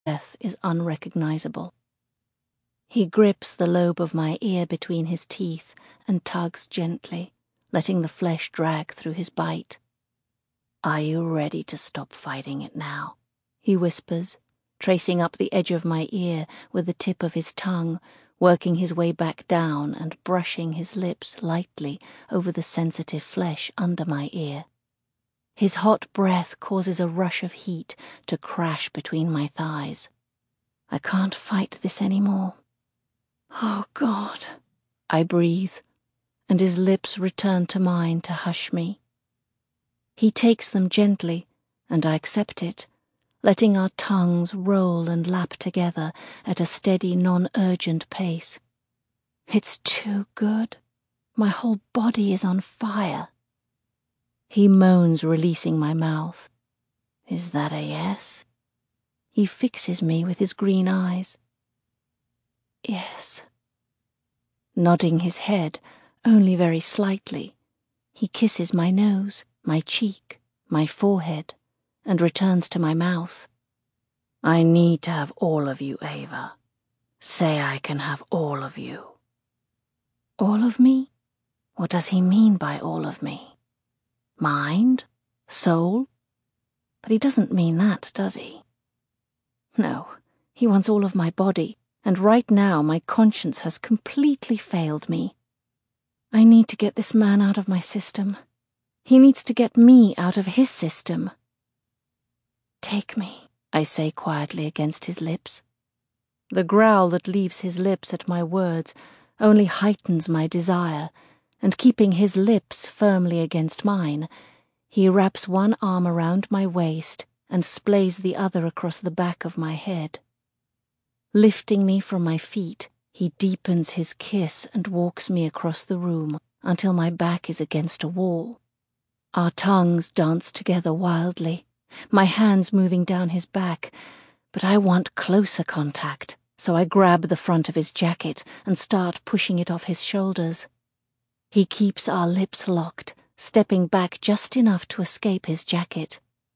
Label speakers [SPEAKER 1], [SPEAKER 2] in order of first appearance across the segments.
[SPEAKER 1] breath is unrecognizable. He grips the lobe of my ear between his teeth and tugs gently, letting the flesh drag through his bite. "Are you ready to stop fighting it now?" he whispers, tracing up the edge of my ear with the tip of his tongue, working his way back down and brushing his lips lightly over the sensitive flesh under my ear. His hot breath causes a rush of heat to crash between my thighs. I can't fight this anymore. "Oh, God," I breathe, and his lips return to mine to hush me. He takes them gently, and I accept it, letting our tongues roll and lap together at a steady, non-urgent pace. It's too good. My whole body is on fire. He moans, releasing my mouth. "Is that a yes?" He fixes me with his green eyes. "Yes." Nodding his head, only very slightly, he kisses my nose, my cheek, my forehead, and returns to my mouth. "I need to have all of you, Ava. Say I can have all of you." All of me? What does he mean by all of me? Mind? Soul? But he doesn't mean that, does he? No, he wants all of my body, and right now my conscience has completely failed me. I need to get this man out of my system. He needs to get me out of his system. "Take me," I say quietly against his lips. The growl that leaves his lips at my words only heightens my desire, and keeping his lips firmly against mine, he wraps one arm around my waist and splays the other across the back of my head. Lifting me from my feet, he deepens his kiss and walks me across the room until my back is against a wall. Our tongues dance together wildly, my hands moving down his back, but I want closer contact, so I grab the front of his jacket and start pushing it off his shoulders. He keeps our lips locked, stepping back just enough to escape his jacket.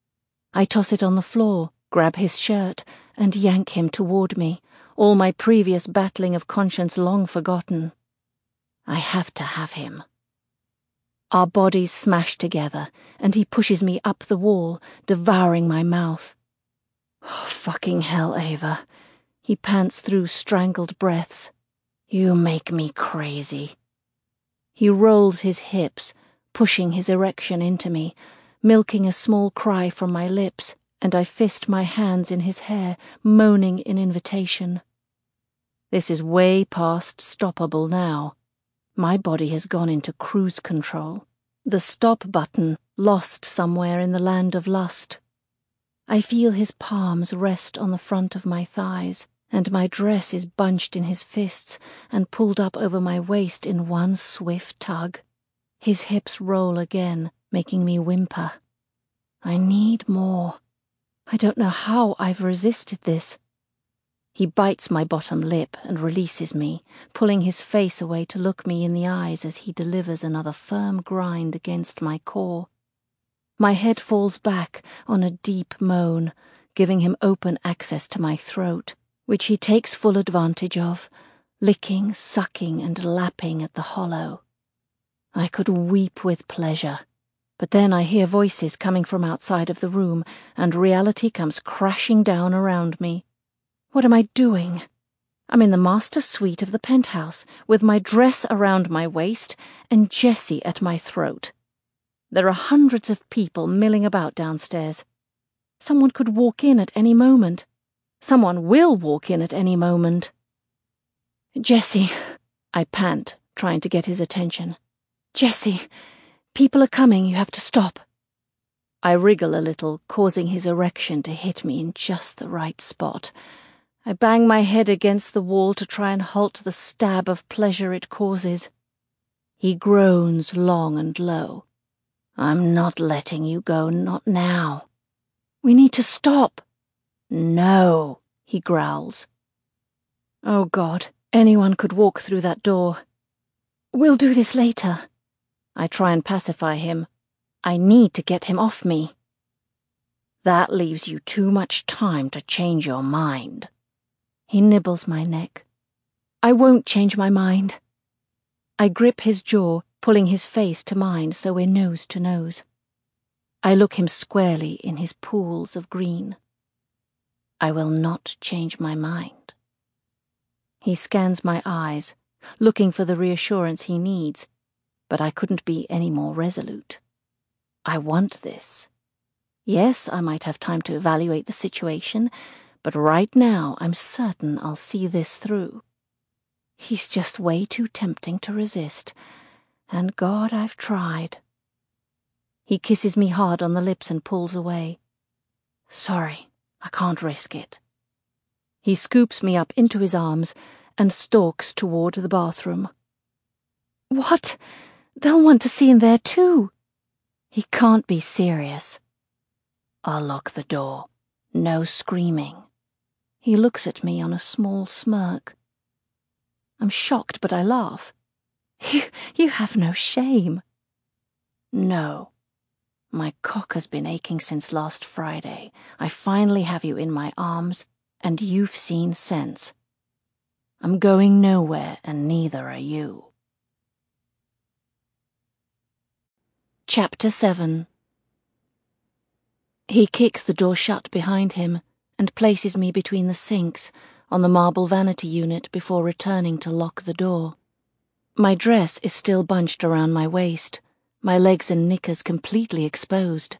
[SPEAKER 1] I toss it on the floor, grab his shirt, and yank him toward me, all my previous battling of conscience long forgotten. I have to have him. Our bodies smash together, and he pushes me up the wall, devouring my mouth. "Oh, fucking hell, Ava." He pants through strangled breaths. "You make me crazy." He rolls his hips, pushing his erection into me, milking a small cry from my lips, and I fist my hands in his hair, moaning in invitation. This is way past stoppable now. My body has gone into cruise control, the stop button lost somewhere in the land of lust. I feel his palms rest on the front of my thighs, and my dress is bunched in his fists and pulled up over my waist in one swift tug. His hips roll again, making me whimper. I need more. I don't know how I've resisted this. He bites my bottom lip and releases me, pulling his face away to look me in the eyes as he delivers another firm grind against my core. My head falls back on a deep moan, giving him open access to my throat, which he takes full advantage of, licking, sucking, and lapping at the hollow. I could weep with pleasure, but then I hear voices coming from outside of the room, and reality comes crashing down around me. What am I doing? I'm in the master suite of the penthouse, with my dress around my waist and Jessie at my throat. There are hundreds of people milling about downstairs. Someone could walk in at any moment. Someone will walk in at any moment. "Jessie," I pant, trying to get his attention. "Jessie, people are coming, you have to stop." I wriggle a little, causing his erection to hit me in just the right spot. I bang my head against the wall to try and halt the stab of pleasure it causes. He groans long and low. "I'm not letting you go, not now." "We need to stop." "No," he growls. Oh God, anyone could walk through that door. "We'll do this later." I try and pacify him. I need to get him off me. That leaves you too much time to change your mind. He nibbles my neck. I won't change my mind. I grip his jaw, pulling his face to mine so we're nose to nose. I look him squarely in his pools of green. I will not change my mind. He scans my eyes, looking for the reassurance he needs, but I couldn't be any more resolute. I want this. Yes, I might have time to evaluate the situation, but right now I'm certain I'll see this through. He's just way too tempting to resist, and God, I've tried. He kisses me hard on the lips and pulls away. Sorry, I can't risk it. He scoops me up into his arms and stalks toward the bathroom. What? They'll want to see in there too. He can't be serious. I'll lock the door. No screaming. He looks at me on a small smirk. I'm shocked, but I laugh. You have no shame. No. My cock has been aching since last Friday. I finally have you in my arms, and you've seen sense. I'm going nowhere, and neither are you. Chapter 7. He kicks the door shut behind him and places me between the sinks on the marble vanity unit before returning to lock the door. My dress is still bunched around my waist, my legs and knickers completely exposed.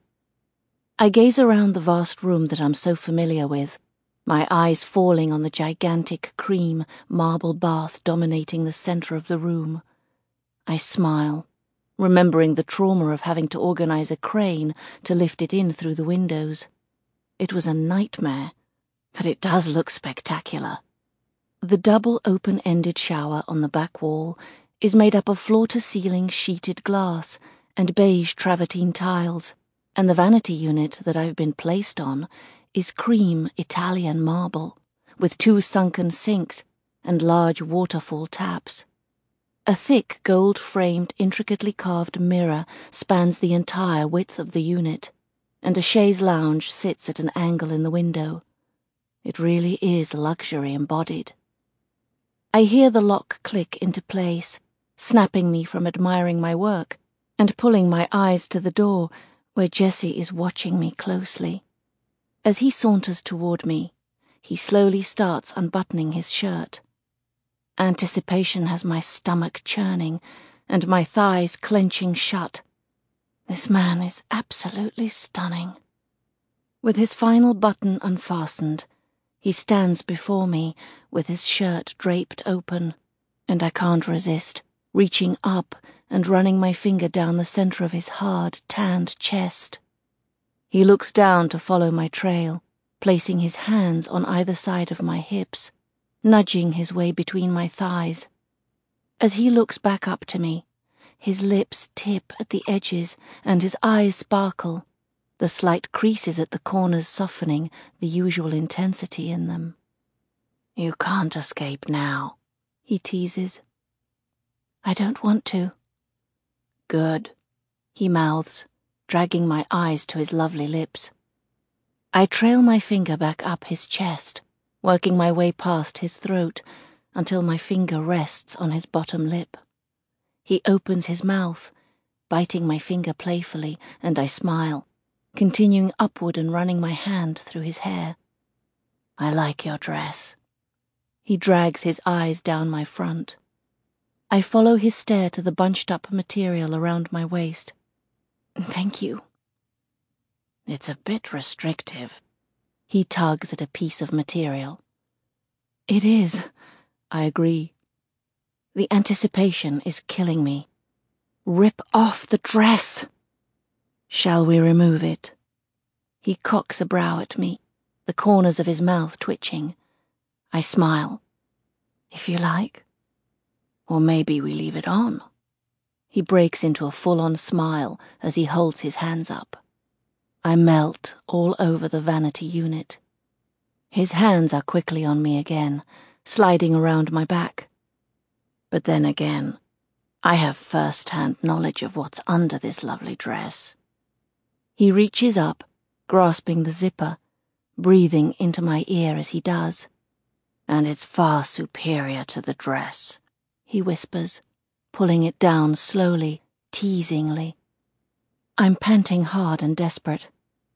[SPEAKER 1] I gaze around the vast room that I'm so familiar with, my eyes falling on the gigantic cream marble bath dominating the center of the room. I smile, remembering the trauma of having to organize a crane to lift it in through the windows. It was a nightmare, but it does look spectacular. The double open-ended shower on the back wall is made up of floor-to-ceiling sheeted glass and beige travertine tiles, and the vanity unit that I've been placed on is cream Italian marble, with 2 sunken sinks and large waterfall taps. A thick gold-framed, intricately carved mirror spans the entire width of the unit, and a chaise lounge sits at an angle in the window. It really is luxury embodied. I hear the lock click into place, snapping me from admiring my work and pulling my eyes to the door where Jesse is watching me closely. As he saunters toward me, he slowly starts unbuttoning his shirt. Anticipation has my stomach churning and my thighs clenching shut. This man is absolutely stunning. With his final button unfastened, he stands before me with his shirt draped open, and I can't resist, reaching up and running my finger down the center of his hard, tanned chest. He looks down to follow my trail, placing his hands on either side of my hips, nudging his way between my thighs. As he looks back up to me, his lips tip at the edges and his eyes sparkle, the slight creases at the corners softening the usual intensity in them. You can't escape now, he teases. I don't want to. Good, he mouths, dragging my eyes to his lovely lips. I trail my finger back up his chest, working my way past his throat until my finger rests on his bottom lip. He opens his mouth, biting my finger playfully, and I smile, continuing upward and running my hand through his hair. I like your dress. He drags his eyes down my front. I follow his stare to the bunched-up material around my waist. Thank you. It's a bit restrictive. He tugs at a piece of material. It is, I agree. The anticipation is killing me. Rip off the dress! Shall we remove it? He cocks a brow at me, the corners of his mouth twitching. I smile. If you like. Or maybe we leave it on. He breaks into a full-on smile as he holds his hands up. I melt all over the vanity unit. His hands are quickly on me again, sliding around my back. But then again, I have first-hand knowledge of what's under this lovely dress. He reaches up grasping the zipper, breathing into my ear as he does.
[SPEAKER 2] "And it's far superior to the dress,"
[SPEAKER 1] he whispers, pulling it down slowly, teasingly. I'm panting hard and desperate.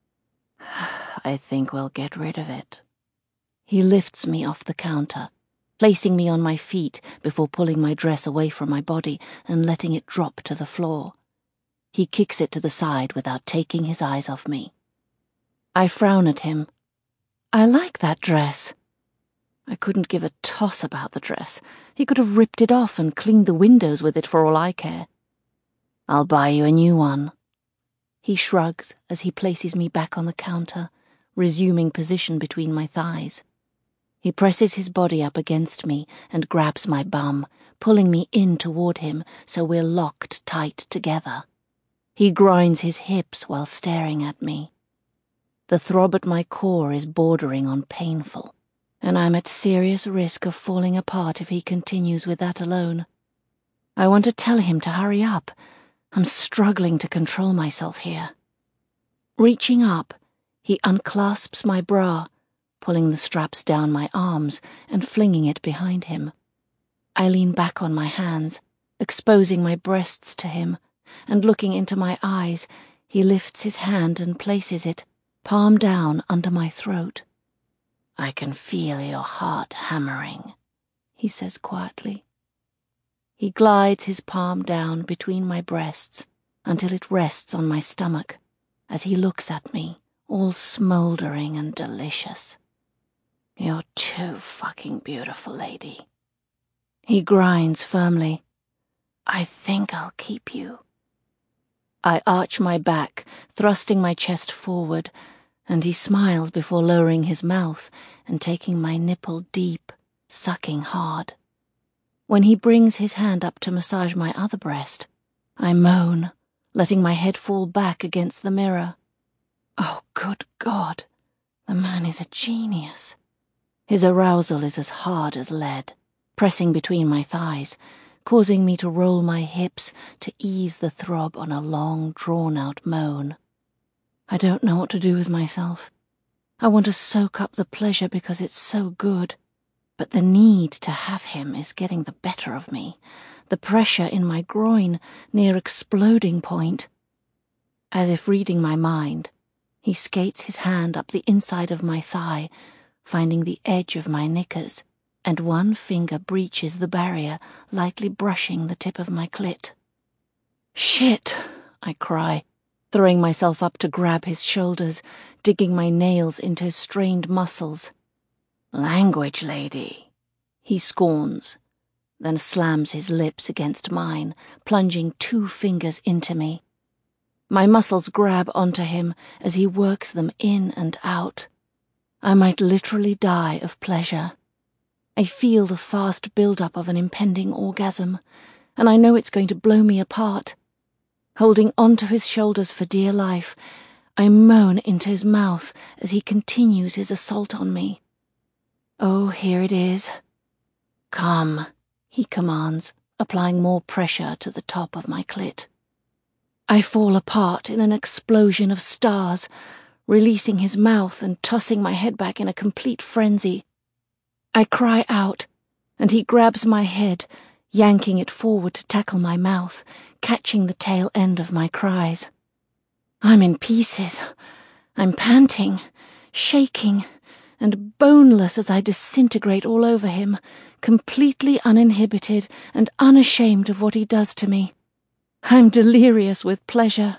[SPEAKER 2] "I think we'll get rid of it."
[SPEAKER 1] He lifts me off the counter, placing me on my feet before pulling my dress away from my body and letting it drop to the floor. He kicks it to the side without taking his eyes off me. I frown at him. I like that dress. I couldn't give a toss about the dress. He could have ripped it off and cleaned the windows with it for all I care.
[SPEAKER 2] "I'll buy you a new one."
[SPEAKER 1] He shrugs as he places me back on the counter, resuming position between my thighs. He presses his body up against me and grabs my bum, pulling me in toward him so we're locked tight together. He grinds his hips while staring at me. The throb at my core is bordering on painful, and I'm at serious risk of falling apart if he continues with that alone. I want to tell him to hurry up. I'm struggling to control myself here. Reaching up, he unclasps my bra, pulling the straps down my arms and flinging it behind him. I lean back on my hands, exposing my breasts to him, and looking into my eyes, he lifts his hand and places it, palm down, under my throat.
[SPEAKER 2] "I can feel your heart hammering,"
[SPEAKER 1] he says quietly. He glides his palm down between my breasts until it rests on my stomach as he looks at me, all smoldering and delicious.
[SPEAKER 2] "You're too fucking beautiful, lady."
[SPEAKER 1] He grinds firmly.
[SPEAKER 2] "I think I'll keep you."
[SPEAKER 1] I arch my back, thrusting my chest forward, and he smiles before lowering his mouth and taking my nipple deep, sucking hard. When he brings his hand up to massage my other breast, I moan, letting my head fall back against the mirror. Oh, good God, the man is a genius. His arousal is as hard as lead, pressing between my thighs, causing me to roll my hips to ease the throb on a long, drawn-out moan. I don't know what to do with myself. I want to soak up the pleasure because it's so good. But the need to have him is getting the better of me, the pressure in my groin near exploding point. As if reading my mind, he skates his hand up the inside of my thigh, finding the edge of my knickers, and one finger breaches the barrier, lightly brushing the tip of my clit. "Shit!" I cry, throwing myself up to grab his shoulders, digging my nails into his strained muscles.
[SPEAKER 2] "Language, lady,"
[SPEAKER 1] he scorns, then slams his lips against mine, plunging 2 fingers into me. My muscles grab onto him as he works them in and out. I might literally die of pleasure. I feel the fast build-up of an impending orgasm, and I know it's going to blow me apart. Holding onto his shoulders for dear life, I moan into his mouth as he continues his assault on me. Oh, here it is.
[SPEAKER 2] "Come,"
[SPEAKER 1] he commands, applying more pressure to the top of my clit. I fall apart in an explosion of stars, releasing his mouth and tossing my head back in a complete frenzy. I cry out, and he grabs my head, yanking it forward to tackle my mouth, catching the tail end of my cries. I'm in pieces. I'm panting, shaking, and boneless as I disintegrate all over him, completely uninhibited and unashamed of what he does to me. I'm delirious with pleasure.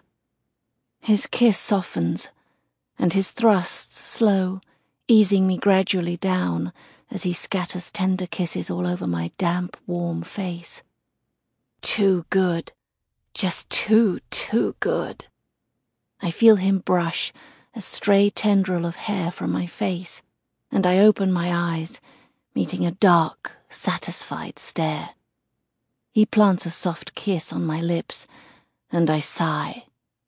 [SPEAKER 1] His kiss softens, and his thrusts slow, easing me gradually down as he scatters tender kisses all over my damp, warm face. Too good. Just too good. I feel him brush a stray tendril of hair from my face, and I open my eyes, meeting a dark, satisfied stare. He plants a soft kiss on my lips, and I sigh.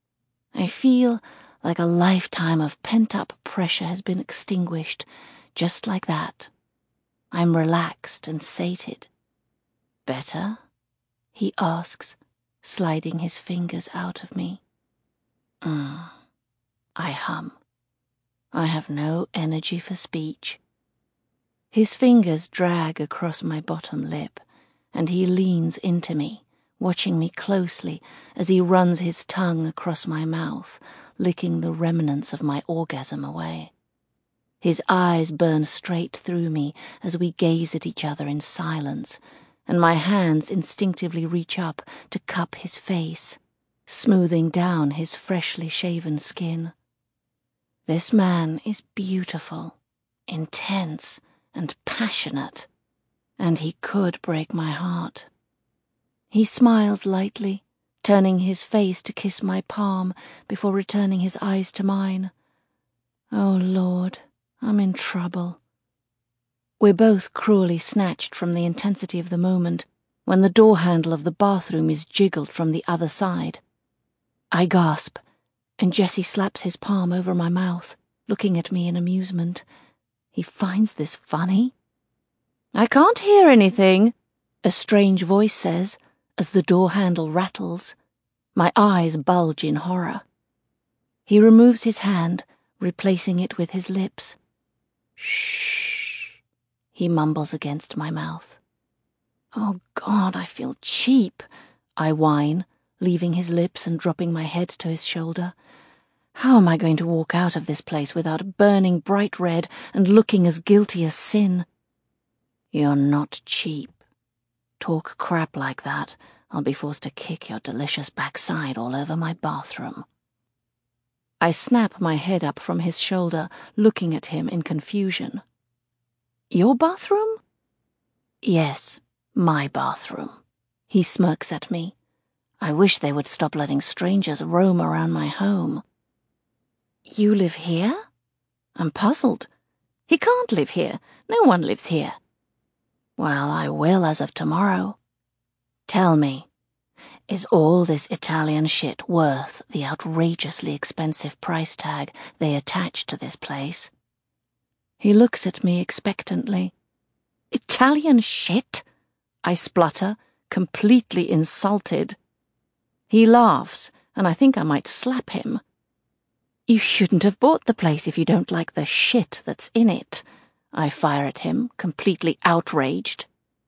[SPEAKER 1] I feel like a lifetime of pent-up pressure has been extinguished, just like that. I'm relaxed and sated. "Better?" he asks, sliding his fingers out of me. I hum. I have no energy for speech. His fingers drag across my bottom lip, and he leans into me, watching me closely as he runs his tongue across my mouth, licking the remnants of my orgasm away. His eyes burn straight through me as we gaze at each other in silence, and my hands instinctively reach up to cup his face, smoothing down his freshly shaven skin. This man is beautiful, intense, and passionate, and he could break my heart. He smiles lightly, turning his face to kiss my palm before returning his eyes to mine. Oh, Lord, I'm in trouble. We're both cruelly snatched from the intensity of the moment when the door handle of the bathroom is jiggled from the other side. I gasp, and Jesse slaps his palm over my mouth, looking at me in amusement. He finds this funny. "I can't hear anything," a strange voice says as the door handle rattles. My eyes bulge in horror. He removes his hand, replacing it with his lips. "Shh," he mumbles against my mouth. "Oh God, I feel cheap," I whine, leaving his lips and dropping my head to his shoulder. How am I going to walk out of this place without burning bright red and looking as guilty as sin? "You're not cheap. Talk crap like that, I'll be forced to kick your delicious backside all over my bathroom." I snap my head up from his shoulder, looking at him in confusion. "Your bathroom?" "Yes, my bathroom." He smirks at me. "I wish they would stop letting strangers roam around my home." "You live here?" I'm puzzled. He can't live here. No one lives here. "Well, I will as of tomorrow. Tell me, is all this Italian shit worth the outrageously expensive price tag they attach to this place?" He looks at me expectantly. "Italian shit?" I splutter, completely insulted. He laughs, and I think I might slap him. "You shouldn't have bought the place if you don't like the shit that's in it," I fire at him, completely outraged.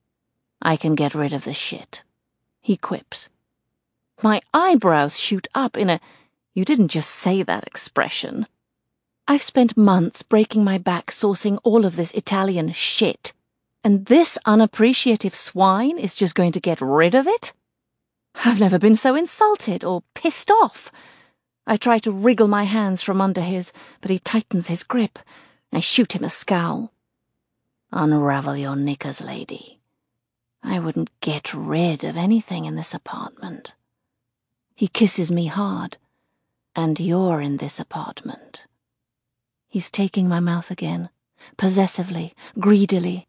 [SPEAKER 1] "I can get rid of the shit," he quips. My eyebrows shoot up in a "you didn't just say that" expression. I've spent months breaking my back sourcing all of this Italian shit, and this unappreciative swine is just going to get rid of it? I've never been so insulted or pissed off. I try to wriggle my hands from under his, but he tightens his grip. I shoot him a scowl. "Unravel your knickers, lady. I wouldn't get rid of anything in this apartment." He kisses me hard. "And you're in this apartment." He's taking my mouth again, possessively, greedily.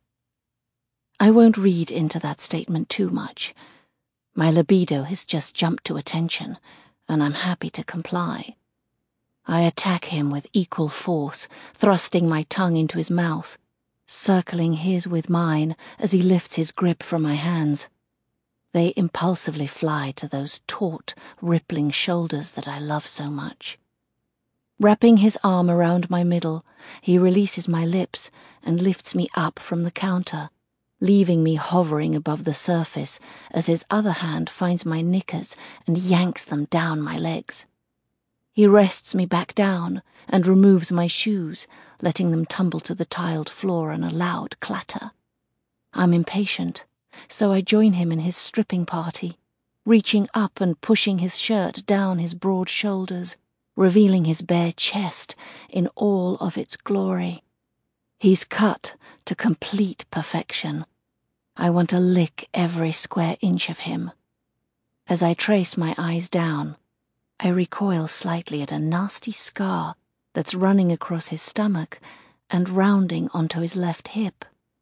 [SPEAKER 1] I won't read into that statement too much. My libido has just jumped to attention, and I'm happy to comply. I attack him with equal force, thrusting my tongue into his mouth, circling his with mine as he lifts his grip from my hands. They impulsively fly to those taut, rippling shoulders that I love so much. Wrapping his arm around my middle, he releases my lips and lifts me up from the counter, leaving me hovering above the surface as his other hand finds my knickers and yanks them down my legs. He rests me back down and removes my shoes, letting them tumble to the tiled floor in a loud clatter. I'm impatient, so I join him in his stripping party, reaching up and pushing his shirt down his broad shoulders, revealing his bare chest in all of its glory. He's cut to complete perfection. I want to lick every square inch of him. As I trace my eyes down, I recoil slightly at a nasty scar that's running across his stomach and rounding onto his left hip.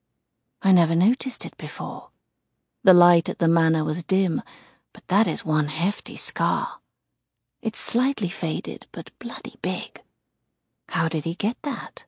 [SPEAKER 1] I never noticed it before. The light at the manor was dim, but that is one hefty scar. It's slightly faded, but bloody big. How did he get that?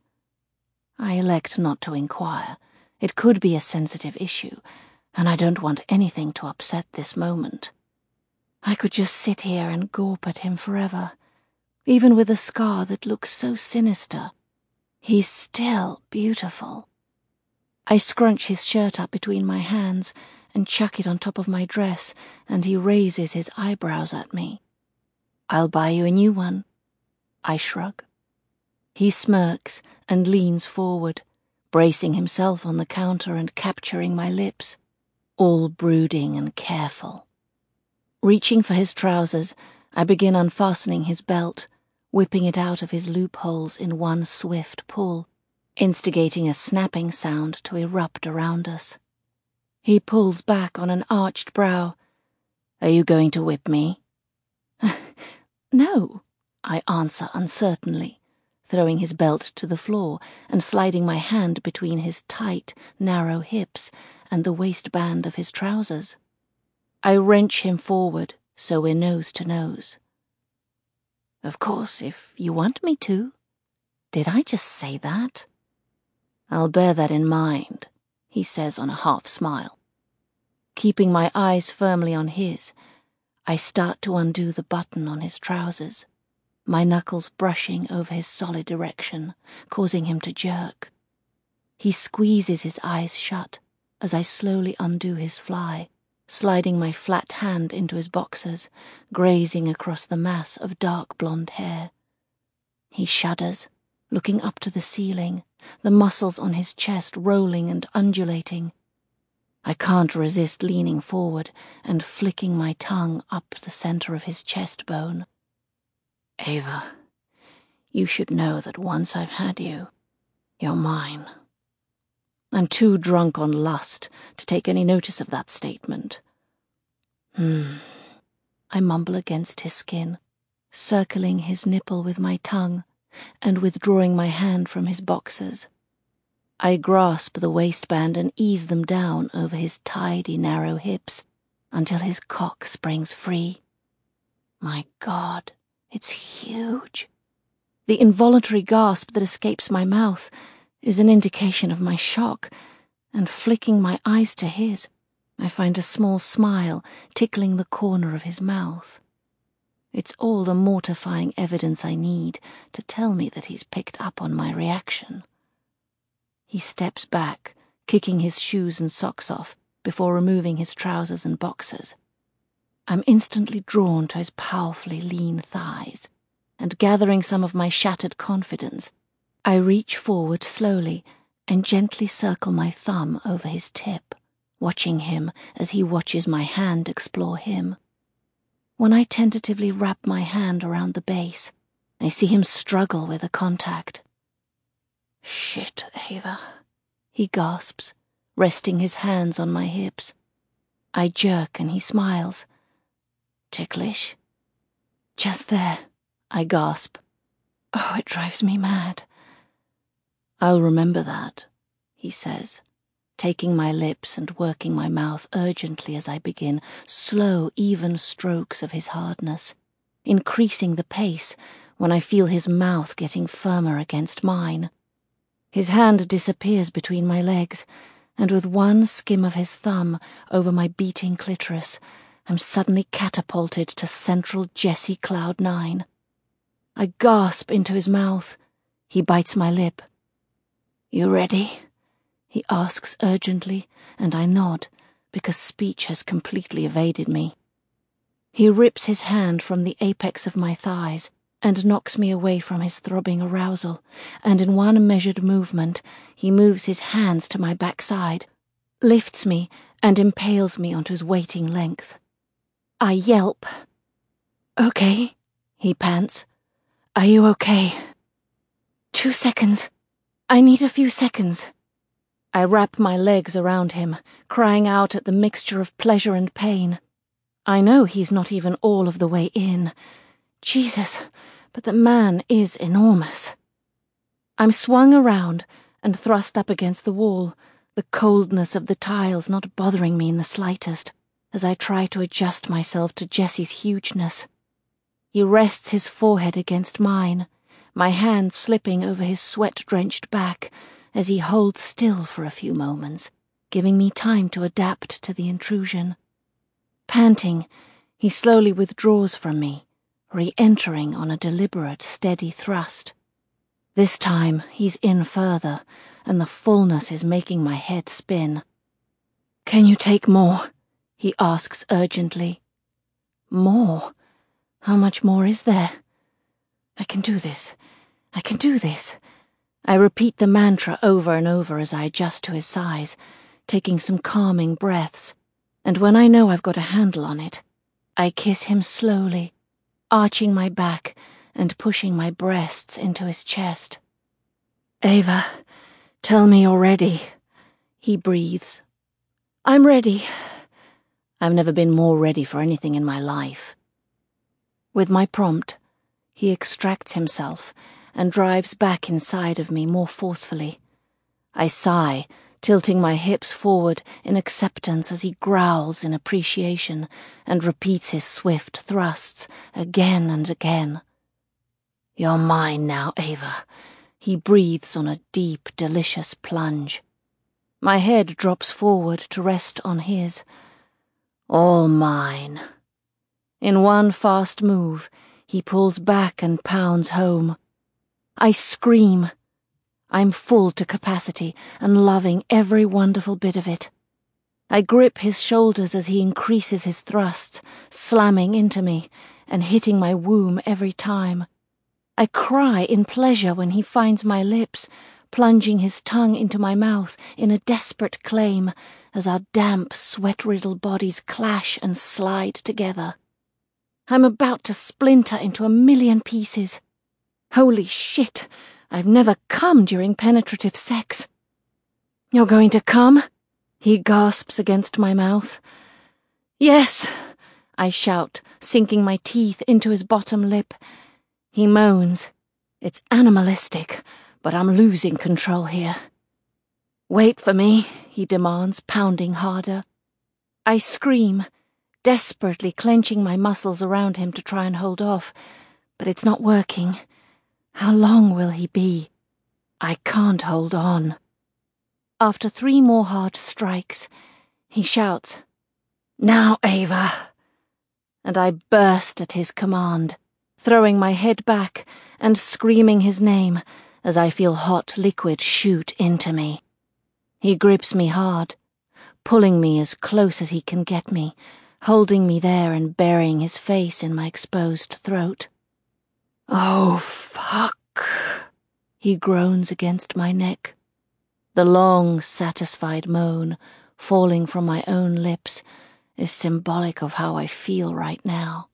[SPEAKER 1] I elect not to inquire. It could be a sensitive issue, and I don't want anything to upset this moment. I could just sit here and gawp at him forever, even with a scar that looks so sinister He's still beautiful. I scrunch his shirt up between my hands and chuck it on top of my dress, and he raises his eyebrows at me. I'll buy you a new one. I shrug. He smirks and leans forward, bracing himself on the counter and capturing my lips, all brooding and careful. Reaching for his trousers, I begin unfastening his belt, whipping it out of his loopholes in one swift pull, instigating a snapping sound to erupt around us. He pulls back on an arched brow. Are you going to whip me? No, I answer uncertainly, throwing his belt to the floor and sliding my hand between his tight, narrow hips and the waistband of his trousers. I wrench him forward so we're nose to nose. Of course, if you want me to. Did I just say that? I'll bear that in mind, he says on a half smile. Keeping my eyes firmly on his, I start to undo the button on his trousers, my knuckles brushing over his solid erection, causing him to jerk. He squeezes his eyes shut as I slowly undo his fly, sliding my flat hand into his boxers, grazing across the mass of dark blonde hair. He shudders, looking up to the ceiling, the muscles on his chest rolling and undulating. I can't resist leaning forward and flicking my tongue up the center of his chest bone. Ava, you should know that once I've had you, you're mine. I'm too drunk on lust to take any notice of that statement. I mumble against his skin, circling his nipple with my tongue and withdrawing my hand from his boxers. I grasp the waistband and ease them down over his tidy, narrow hips until his cock springs free. My God, it's huge. The involuntary gasp that escapes my mouth is an indication of my shock, and flicking my eyes to his, I find a small smile tickling the corner of his mouth. It's all the mortifying evidence I need to tell me that he's picked up on my reaction. He steps back, kicking his shoes and socks off before removing his trousers and boxers. I'm instantly drawn to his powerfully lean thighs, and gathering some of my shattered confidence, I reach forward slowly and gently circle my thumb over his tip, watching him as he watches my hand explore him. When I tentatively wrap my hand around the base, I see him struggle with the contact. Shit, Ava, he gasps, resting his hands on my hips. I jerk and he smiles. Ticklish? Just there, I gasp. Oh, it drives me mad. I'll remember that, he says, taking my lips and working my mouth urgently as I begin slow, even strokes of his hardness, increasing the pace when I feel his mouth getting firmer against mine. His hand disappears between my legs, and with one skim of his thumb over my beating clitoris, I'm suddenly catapulted to central Jessie Cloud 9. I gasp into his mouth. He bites my lip. You ready? He asks urgently, and I nod, because speech has completely evaded me. He rips his hand from the apex of my thighs and knocks me away from his throbbing arousal, and in one measured movement he moves his hands to my backside, lifts me, and impales me onto his waiting length. I yelp. Okay, he pants. Are you okay? 2 seconds. I need a few seconds. I wrap my legs around him, crying out at the mixture of pleasure and pain. I know he's not even all of the way in. Jesus, but the man is enormous. I'm swung around and thrust up against the wall, the coldness of the tiles not bothering me in the slightest, as I try to adjust myself to Jessie's hugeness. He rests his forehead against mine, my hand slipping over his sweat-drenched back as he holds still for a few moments, giving me time to adapt to the intrusion. Panting, he slowly withdraws from me, re-entering on a deliberate, steady thrust. This time he's in further, and the fullness is making my head spin. "Can you take more?" he asks urgently. "More? How much more is there?" "I can do this. I can do this." I repeat the mantra over and over as I adjust to his size, taking some calming breaths, and when I know I've got a handle on it, I kiss him slowly, arching my back and pushing my breasts into his chest. "Ava, tell me you're ready," he breathes. "I'm ready." I've never been more ready for anything in my life. With my prompt, he extracts himself and drives back inside of me more forcefully. I sigh, tilting my hips forward in acceptance as he growls in appreciation and repeats his swift thrusts again and again. "You're mine now, Ava," he breathes on a deep, delicious plunge. My head drops forward to rest on his. "All mine." In one fast move, he pulls back and pounds home. I scream. I'm full to capacity and loving every wonderful bit of it. I grip his shoulders as he increases his thrusts, slamming into me and hitting my womb every time. I cry in pleasure when he finds my lips, plunging his tongue into my mouth in a desperate claim as our damp, sweat-riddled bodies clash and slide together. I'm about to splinter into a million pieces. Holy shit, I've never come during penetrative sex. "You're going to come?" he gasps against my mouth. "Yes," I shout, sinking my teeth into his bottom lip. He moans. It's animalistic, but I'm losing control here. "Wait for me," he demands, pounding harder. I scream, desperately clenching my muscles around him to try and hold off, but it's not working. How long will he be? I can't hold on. After 3 more hard strikes, he shouts, "Now, Ava!" And I burst at his command, throwing my head back and screaming his name as I feel hot liquid shoot into me. He grips me hard, pulling me as close as he can get me, holding me there and burying his face in my exposed throat. "Oh, fuck," he groans against my neck. The long, satisfied moan, falling from my own lips, is symbolic of how I feel right now.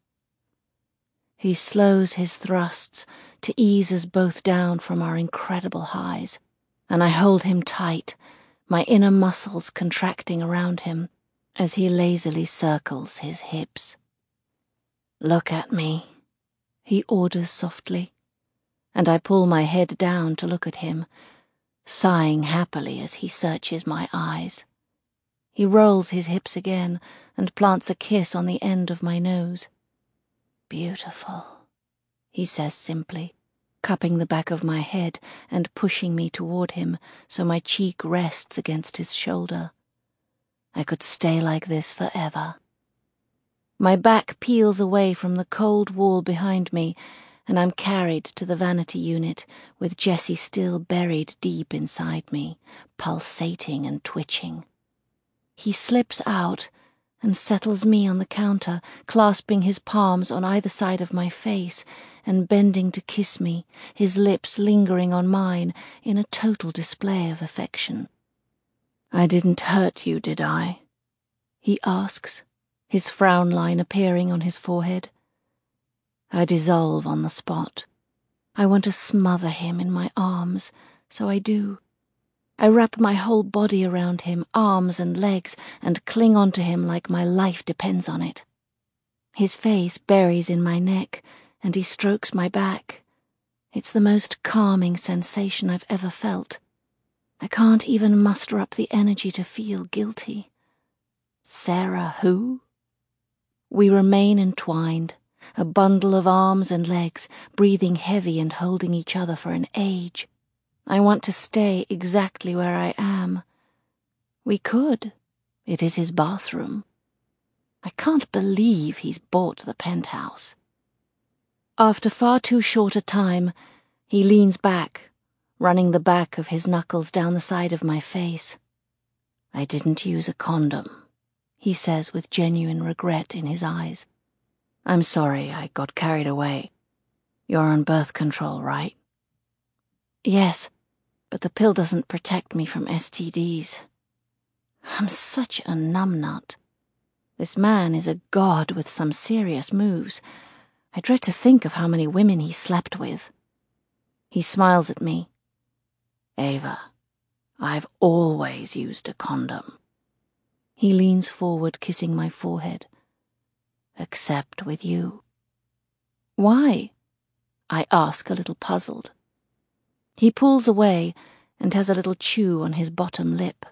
[SPEAKER 1] He slows his thrusts to ease us both down from our incredible highs, and I hold him tight, my inner muscles contracting around him as he lazily circles his hips. "Look at me," he orders softly, and I pull my head down to look at him, sighing happily as he searches my eyes. He rolls his hips again and plants a kiss on the end of my nose. "Beautiful," he says simply, cupping the back of my head and pushing me toward him so my cheek rests against his shoulder. I could stay like this forever. My back peels away from the cold wall behind me, and I'm carried to the vanity unit with Jessie still buried deep inside me, pulsating and twitching. He slips out and settles me on the counter, clasping his palms on either side of my face and bending to kiss me, his lips lingering on mine in a total display of affection. "I didn't hurt you, did I?" he asks, his frown line appearing on his forehead. I dissolve on the spot. I want to smother him in my arms, so I do. I wrap my whole body around him, arms and legs, and cling onto him like my life depends on it. His face buries in my neck, and he strokes my back. It's the most calming sensation I've ever felt. I can't even muster up the energy to feel guilty. Sarah who? We remain entwined, a bundle of arms and legs, breathing heavy and holding each other for an age. I want to stay exactly where I am. We could. It is his bathroom. I can't believe he's bought the penthouse. After far too short a time, he leans back, running the back of his knuckles down the side of my face. "I didn't use a condom," he says with genuine regret in his eyes. "I'm sorry, I got carried away. You're on birth control, right?" "Yes, but the pill doesn't protect me from STDs. I'm such a numbnut. This man is a god with some serious moves. I dread to think of how many women he slept with." He smiles at me. "Ava, I've always used a condom." He leans forward, kissing my forehead. "Except with you." "Why?" I ask, a little puzzled. He pulls away and has a little chew on his bottom lip.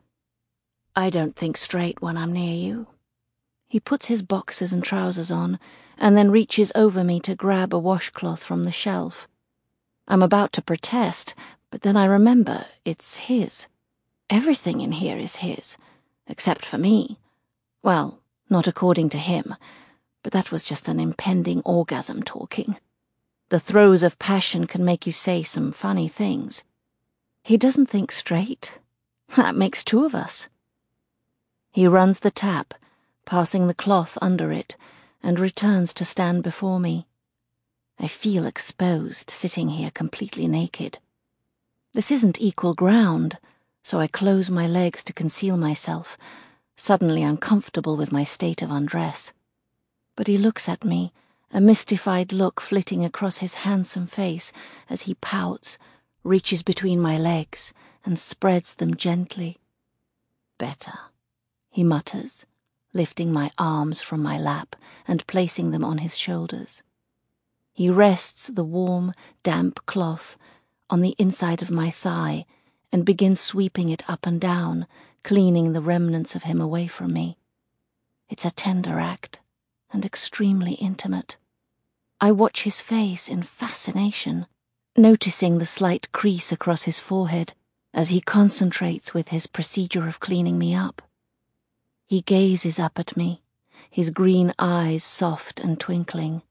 [SPEAKER 1] "I don't think straight when I'm near you." He puts his boxers and trousers on and then reaches over me to grab a washcloth from the shelf. I'm about to protest, but then I remember it's his. Everything in here is his, except for me. Well, not according to him, but that was just an impending orgasm talking. The throes of passion can make you say some funny things. He doesn't think straight. That makes two of us. He runs the tap, passing the cloth under it, and returns to stand before me. I feel exposed, sitting here completely naked. This isn't equal ground, so I close my legs to conceal myself, suddenly uncomfortable with my state of undress. But he looks at me, a mystified look flitting across his handsome face as he pouts, reaches between my legs, and spreads them gently. "Better," he mutters, lifting my arms from my lap and placing them on his shoulders. He rests the warm, damp cloth on the inside of my thigh and begins sweeping it up and down, cleaning the remnants of him away from me. It's a tender act and extremely intimate. I watch his face in fascination, noticing the slight crease across his forehead as he concentrates with his procedure of cleaning me up. He gazes up at me, his green eyes soft and twinkling.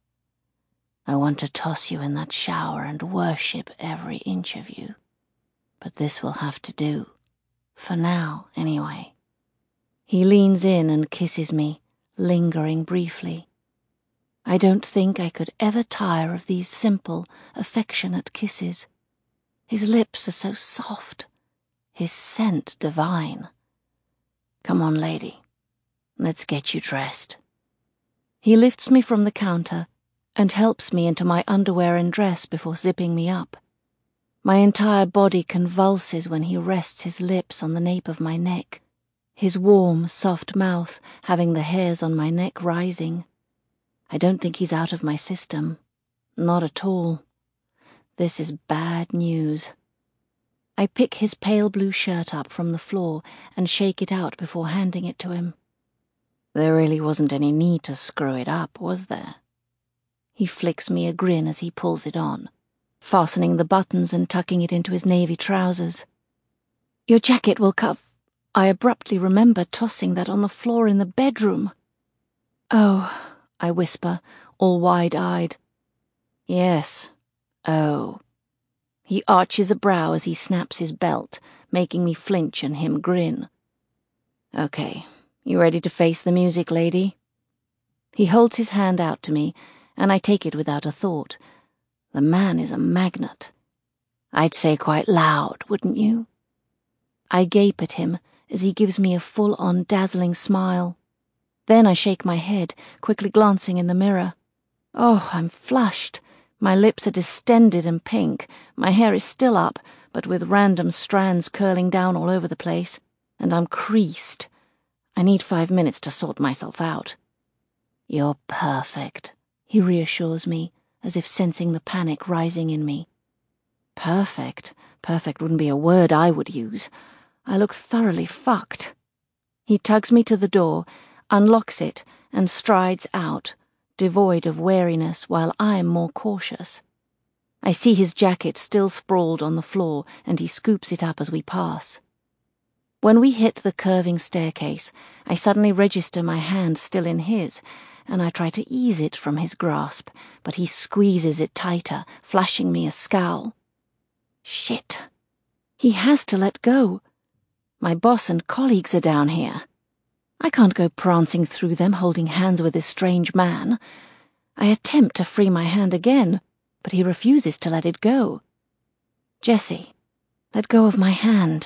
[SPEAKER 1] "I want to toss you in that shower and worship every inch of you, but this will have to do, for now anyway." He leans in and kisses me, lingering briefly. I don't think I could ever tire of these simple, affectionate kisses. His lips are so soft, his scent divine. "Come on, lady. Let's get you dressed." He lifts me from the counter and helps me into my underwear and dress before zipping me up. My entire body convulses when he rests his lips on the nape of my neck, his warm, soft mouth having the hairs on my neck rising. I don't think he's out of my system. Not at all. This is bad news. I pick his pale blue shirt up from the floor and shake it out before handing it to him. "There really wasn't any need to screw it up, was there?" He flicks me a grin as he pulls it on, fastening the buttons and tucking it into his navy trousers. "Your jacket will I abruptly remember tossing that on the floor in the bedroom." "Oh," I whisper, all wide-eyed. "Yes. Oh." He arches a brow as he snaps his belt, making me flinch and him grin. "Okay, you ready to face the music, lady?" He holds his hand out to me, and I take it without a thought. The man is a magnet. I'd say quite loud, wouldn't you? I gape at him as he gives me a full-on dazzling smile. Then I shake my head, quickly glancing in the mirror. Oh, I'm flushed. My lips are distended and pink. My hair is still up, but with random strands curling down all over the place. And I'm creased. I need 5 minutes to sort myself out. "You're perfect," he reassures me, as if sensing the panic rising in me. Perfect? Perfect wouldn't be a word I would use. I look thoroughly fucked. He tugs me to the door, unlocks it, and strides out, devoid of wariness while I'm more cautious. I see his jacket still sprawled on the floor, and he scoops it up as we pass. When we hit the curving staircase, I suddenly register my hand still in his, and I try to ease it from his grasp, but he squeezes it tighter, flashing me a scowl. Shit. He has to let go. My boss and colleagues are down here. I can't go prancing through them holding hands with this strange man. I attempt to free my hand again, but he refuses to let it go. Jesse, let go of my hand.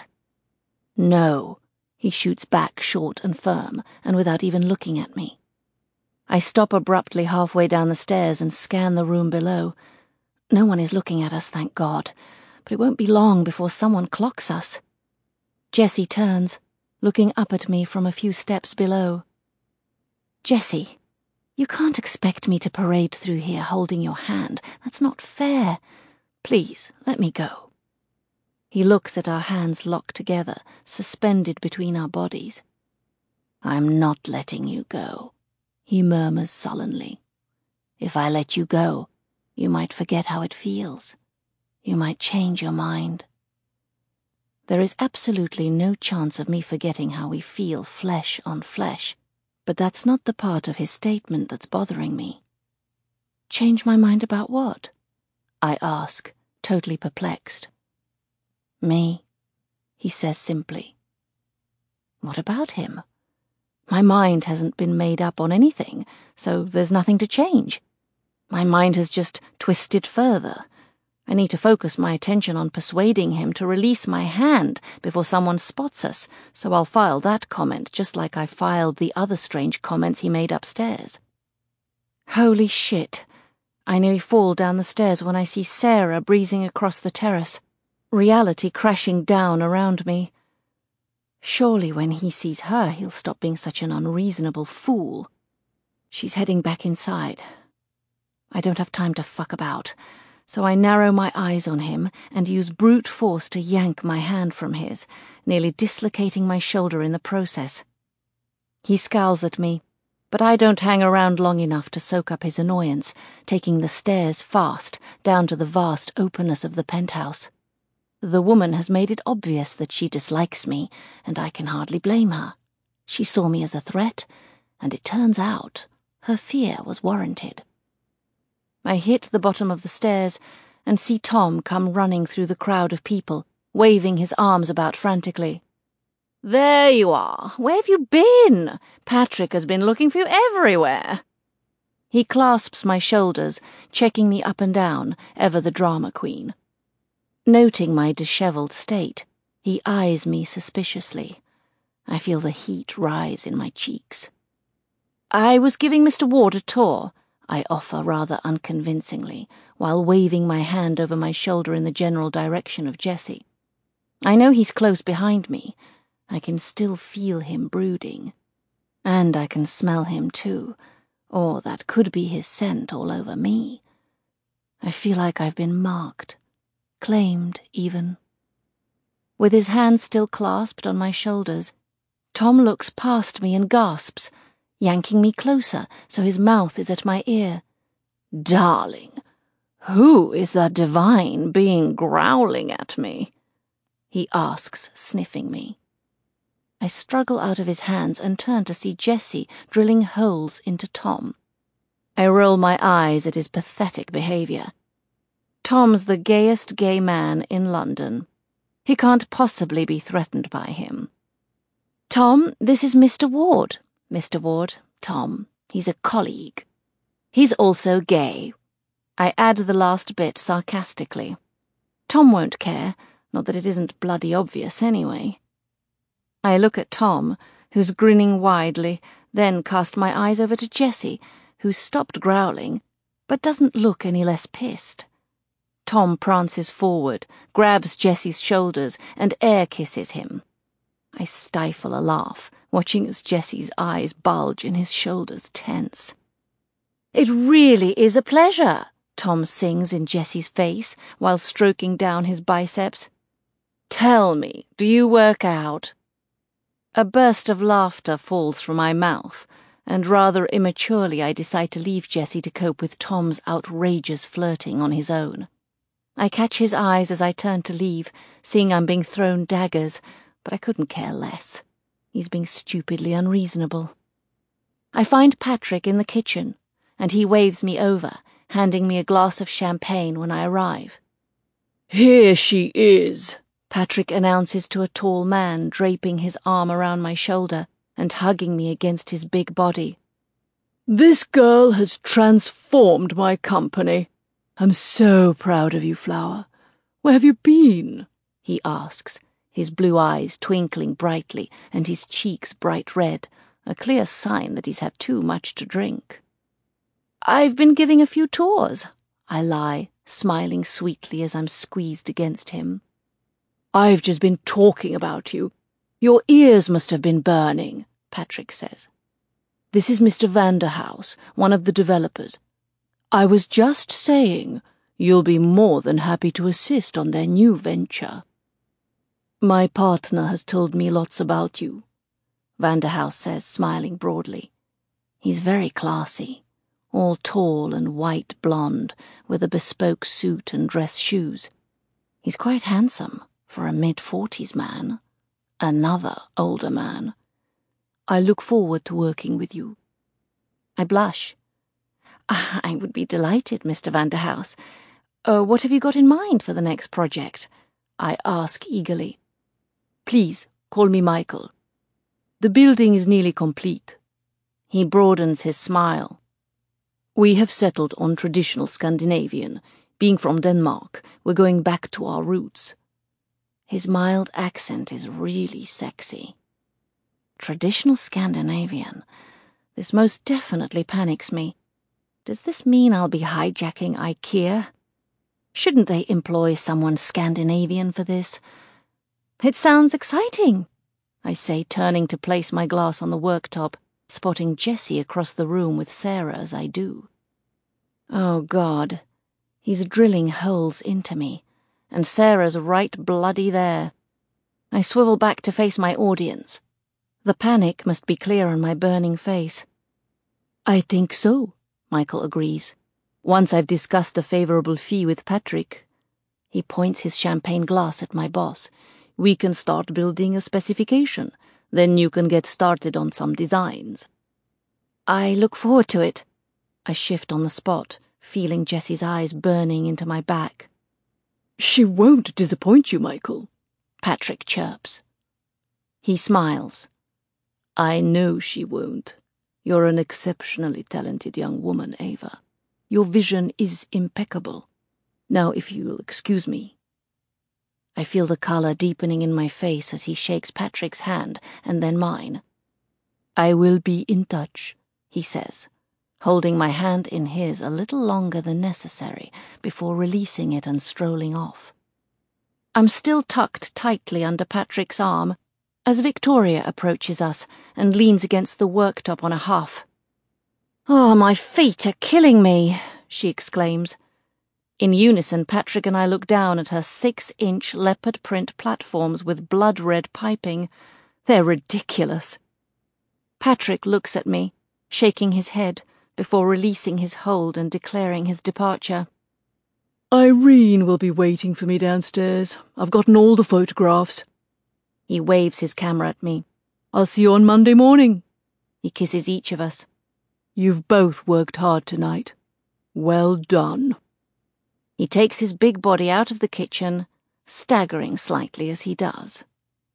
[SPEAKER 1] No, he shoots back short and firm, and without even looking at me. I stop abruptly halfway down the stairs and scan the room below. No one is looking at us, thank God, but it won't be long before someone clocks us. Jesse turns, looking up at me from a few steps below. Jesse, you can't expect me to parade through here holding your hand. That's not fair. Please, let me go. He looks at our hands locked together, suspended between our bodies. I'm not letting you go, he murmurs sullenly. If I let you go, you might forget how it feels. You might change your mind. There is absolutely no chance of me forgetting how we feel flesh on flesh, but that's not the part of his statement that's bothering me. Change my mind about what? I ask, totally perplexed. Me, he says simply. What about him? My mind hasn't been made up on anything, so there's nothing to change. My mind has just twisted further. I need to focus my attention on persuading him to release my hand before someone spots us, so I'll file that comment just like I filed the other strange comments he made upstairs. Holy shit! I nearly fall down the stairs when I see Sarah breezing across the terrace, reality crashing down around me. Surely when he sees her, he'll stop being such an unreasonable fool. She's heading back inside. I don't have time to fuck about, so I narrow my eyes on him and use brute force to yank my hand from his, nearly dislocating my shoulder in the process. He scowls at me, but I don't hang around long enough to soak up his annoyance, taking the stairs fast down to the vast openness of the penthouse. The woman has made it obvious that she dislikes me, and I can hardly blame her. She saw me as a threat, and it turns out her fear was warranted. I hit the bottom of the stairs and see Tom come running through the crowd of people, waving his arms about frantically. There you are! Where have you been? Patrick has been looking for you everywhere. He clasps my shoulders, checking me up and down, ever the drama queen. Noting my dishevelled state, he eyes me suspiciously. I feel the heat rise in my cheeks. I was giving Mr. Ward a tour, I offer rather unconvincingly, while waving my hand over my shoulder in the general direction of Jesse. I know he's close behind me. I can still feel him brooding. And I can smell him too, or that could be his scent all over me. I feel like I've been marked. Claimed, even. With his hands still clasped on my shoulders, Tom looks past me and gasps, yanking me closer so his mouth is at my ear. Darling, who is that divine being growling at me? He asks, sniffing me. I struggle out of his hands and turn to see Jesse drilling holes into Tom. I roll my eyes at his pathetic behaviour. Tom's the gayest gay man in London. He can't possibly be threatened by him. Tom, this is Mr. Ward. Mr. Ward, Tom. He's a colleague. He's also gay. I add the last bit sarcastically. Tom won't care, not that it isn't bloody obvious anyway. I look at Tom, who's grinning widely, then cast my eyes over to Jesse, who's stopped growling, but doesn't look any less pissed. Tom prances forward, grabs Jesse's shoulders, and air kisses him. I stifle a laugh, watching as Jesse's eyes bulge and his shoulders tense. It really is a pleasure, Tom sings in Jesse's face while stroking down his biceps. Tell me, do you work out? A burst of laughter falls from my mouth, and rather immaturely I decide to leave Jesse to cope with Tom's outrageous flirting on his own. I catch his eyes as I turn to leave, seeing I'm being thrown daggers, but I couldn't care less. He's being stupidly unreasonable. I find Patrick in the kitchen, and he waves me over, handing me a glass of champagne when I arrive. Here she is, Patrick announces to a tall man draping his arm around my shoulder and hugging me against his big body.
[SPEAKER 3] "This girl has transformed my company. I'm so proud of you, Flower. Where have you been?"
[SPEAKER 1] he asks, his blue eyes twinkling brightly and his cheeks bright red, a clear sign that he's had too much to drink. "I've been giving a few tours," I lie, smiling sweetly as I'm squeezed against him.
[SPEAKER 3] "I've just been talking about you. Your ears must have been burning," Patrick says. "This is Mr. Vanderhouse, one of the developers. I was just saying you'll be more than happy to assist on their new venture." "My partner has told me lots about you," Vanderhouse says, smiling broadly. He's very classy, all tall and white blonde, with a bespoke suit and dress shoes. He's quite handsome for a mid-40s man. Another older man. "I look forward to working with you." I blush. "I would be delighted, Mr. Vanderhouse. What have you got in mind for the next project?" I ask eagerly. "Please, call me Michael. The building is nearly complete."
[SPEAKER 1] He broadens his smile.
[SPEAKER 3] "We have settled on traditional Scandinavian. Being from Denmark, we're going back to our roots."
[SPEAKER 1] His mild accent is really sexy. Traditional Scandinavian. This most definitely panics me. Does this mean I'll be hijacking IKEA? Shouldn't they employ someone Scandinavian for this? "It sounds exciting," I say, turning to place my glass on the worktop, spotting Jessie across the room with Sarah as I do. Oh, God. He's drilling holes into me, and Sarah's right bloody there. I swivel back to face my audience. The panic must be clear on my burning face.
[SPEAKER 3] "I think so," Michael agrees. "Once I've discussed a favorable fee with Patrick," he points his champagne glass at my boss, "we can start building a specification. Then you can get started on some designs."
[SPEAKER 1] I look forward to it. I shift on the spot, feeling Jessie's eyes burning into my back.
[SPEAKER 3] "She won't disappoint you, Michael,"
[SPEAKER 1] Patrick chirps. He smiles.
[SPEAKER 3] "I know she won't. You're an exceptionally talented young woman, Ava. Your vision is impeccable. Now, if you'll excuse me."
[SPEAKER 1] I feel the color deepening in my face as he shakes Patrick's hand and then mine.
[SPEAKER 3] "I will be in touch,"
[SPEAKER 1] he says, holding my hand in his a little longer than necessary before releasing it and strolling off. I'm still tucked tightly under Patrick's arm as Victoria approaches us and leans against the worktop on a huff. "Oh, my feet are killing me," she exclaims. In unison, Patrick and I look down at her 6-inch leopard print platforms with blood-red piping. They're ridiculous. Patrick looks at me, shaking his head, before releasing his hold and declaring his departure.
[SPEAKER 3] "Irene will be waiting for me downstairs. I've gotten all the photographs."
[SPEAKER 1] He waves his camera at me.
[SPEAKER 3] "I'll see you on Monday morning."
[SPEAKER 1] He kisses each of us.
[SPEAKER 3] "You've both worked hard tonight. Well done."
[SPEAKER 1] He takes his big body out of the kitchen, staggering slightly as he does.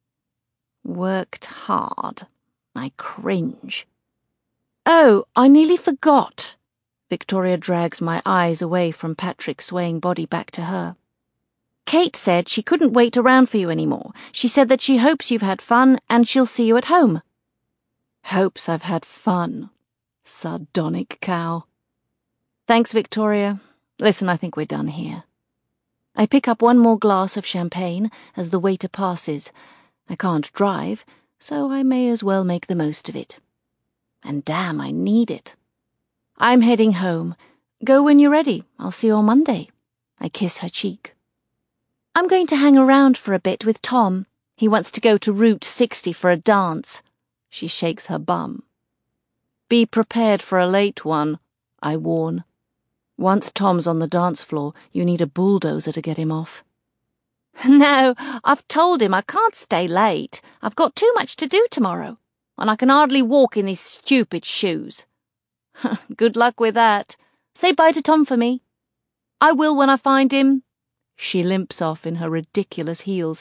[SPEAKER 1] Worked hard. I cringe. "Oh, I nearly forgot." Victoria drags my eyes away from Patrick's swaying body back to her. "Kate said she couldn't wait around for you anymore. She said that she hopes you've had fun and she'll see you at home."
[SPEAKER 3] Hopes I've had fun. Sardonic cow.
[SPEAKER 1] "Thanks, Victoria. Listen, I think we're done here." I pick up one more glass of champagne as the waiter passes. I can't drive, so I may as well make the most of it. And damn, I need it. I'm heading home. Go when you're ready. I'll see you on Monday. I kiss her cheek. I'm going to hang around for a bit with Tom. He wants to go to Route 60 for a dance. She shakes her bum. Be prepared for a late one, I warn. Once Tom's on the dance floor, you need a bulldozer to get him off. No, I've told him I can't stay late. I've got too much to do tomorrow, and I can hardly walk in these stupid shoes. Good luck with that. Say bye to Tom for me. I will when I find him. She limps off in her ridiculous heels,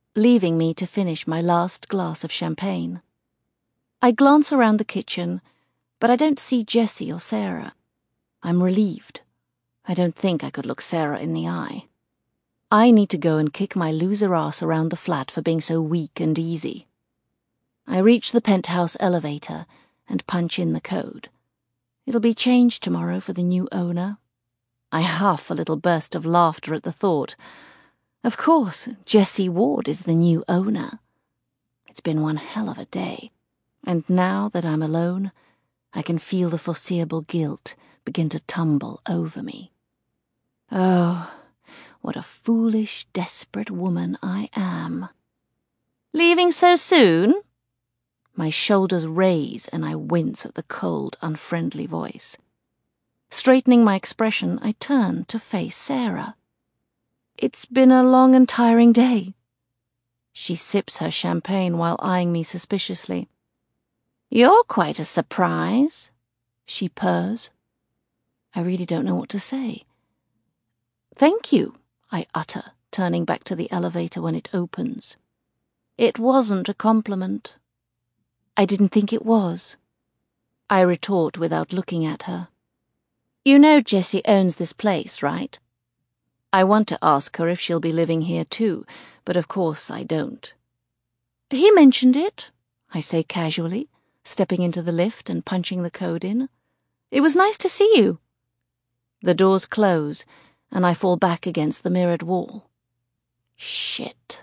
[SPEAKER 1] leaving me to finish my last glass of champagne. I glance around the kitchen, but I don't see Jessie or Sarah. I'm relieved. I don't think I could look Sarah in the eye. I need to go and kick my loser ass around the flat for being so weak and easy. I reach the penthouse elevator and punch in the code. It'll be changed tomorrow for the new owner. I huff a little burst of laughter at the thought. Of course, Jessie Ward is the new owner. It's been one hell of a day, and now that I'm alone, I can feel the foreseeable guilt begin to tumble over me. Oh, what a foolish, desperate woman I am. Leaving so soon? My shoulders raise and I wince at the cold, unfriendly voice. Straightening my expression, I turn to face Sarah. It's been a long and tiring day. She sips her champagne while eyeing me suspiciously. You're quite a surprise, she purrs. I really don't know what to say. Thank you, I utter, turning back to the elevator when it opens. It wasn't a compliment. I didn't think it was. I retort without looking at her. You know Jessie owns this place, right? I want to ask her if she'll be living here too, but of course I don't. He mentioned it, I say casually, stepping into the lift and punching the code in. It was nice to see you. The doors close, and I fall back against the mirrored wall. Shit.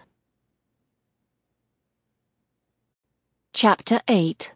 [SPEAKER 1] Chapter 8.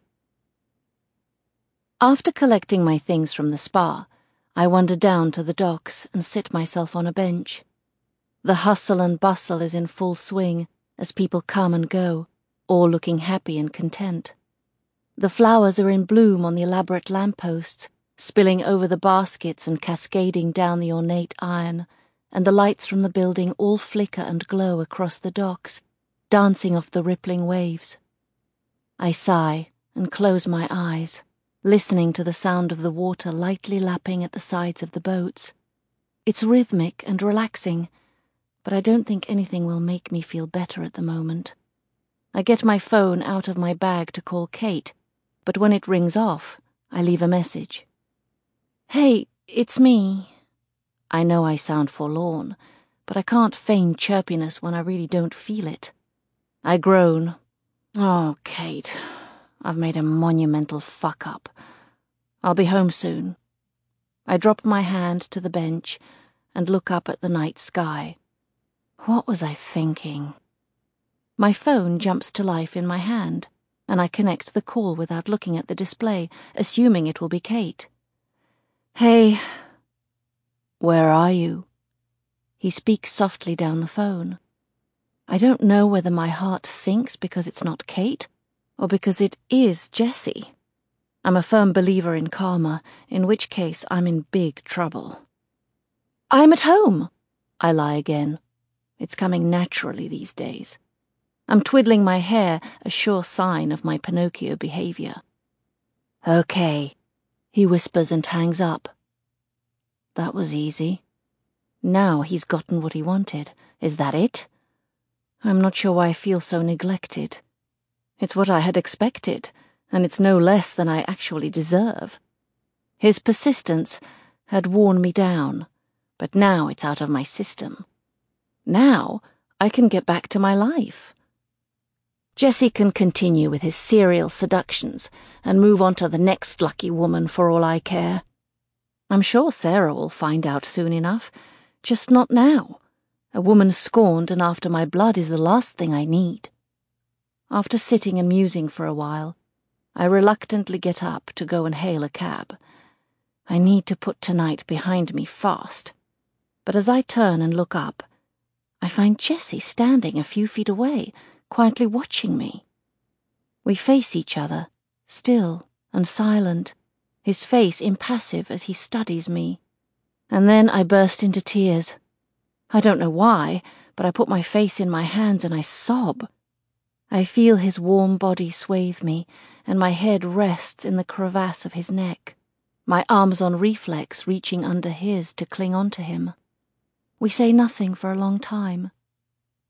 [SPEAKER 1] After collecting my things from the spa, I wander down to the docks and sit myself on a bench. The hustle and bustle is in full swing as people come and go, all looking happy and content. The flowers are in bloom on the elaborate lampposts, spilling over the baskets and cascading down the ornate iron, and the lights from the building all flicker and glow across the docks, dancing off the rippling waves. I sigh and close my eyes, listening to the sound of the water lightly lapping at the sides of the boats. It's rhythmic and relaxing, but I don't think anything will make me feel better at the moment. I get my phone out of my bag to call Kate, but when it rings off, I leave a message. Hey, it's me. I know I sound forlorn, but I can't feign chirpiness when I really don't feel it. I groan. Oh, Kate, I've made a monumental fuck-up. I'll be home soon. I drop my hand to the bench and look up at the night sky. What was I thinking? My phone jumps to life in my hand, and I connect the call without looking at the display, assuming it will be Kate. Hey. Where are you? He speaks softly down the phone. I don't know whether my heart sinks because it's not Kate, or because it is Jessie. I'm a firm believer in karma, in which case I'm in big trouble. I'm at home, I lie again. It's coming naturally these days. I'm twiddling my hair, a sure sign of my Pinocchio behavior. Okay, he whispers and hangs up. That was easy. Now he's gotten what he wanted. Is that it? I'm not sure why I feel so neglected. It's what I had expected, and it's no less than I actually deserve. His persistence had worn me down, but now it's out of my system. Now I can get back to my life. Jessie can continue with his serial seductions and move on to the next lucky woman for all I care. I'm sure Sarah will find out soon enough, just not now. A woman scorned and after my blood is the last thing I need. After sitting and musing for a while, I reluctantly get up to go and hail a cab. I need to put tonight behind me fast. But as I turn and look up, I find Jessie standing a few feet away, quietly watching me. We face each other, still and silent, his face impassive as he studies me. And then I burst into tears. I don't know why, but I put my face in my hands and I sob. I feel his warm body swathe me, and my head rests in the crevasse of his neck, my arms on reflex reaching under his to cling onto him. We say nothing for a long time.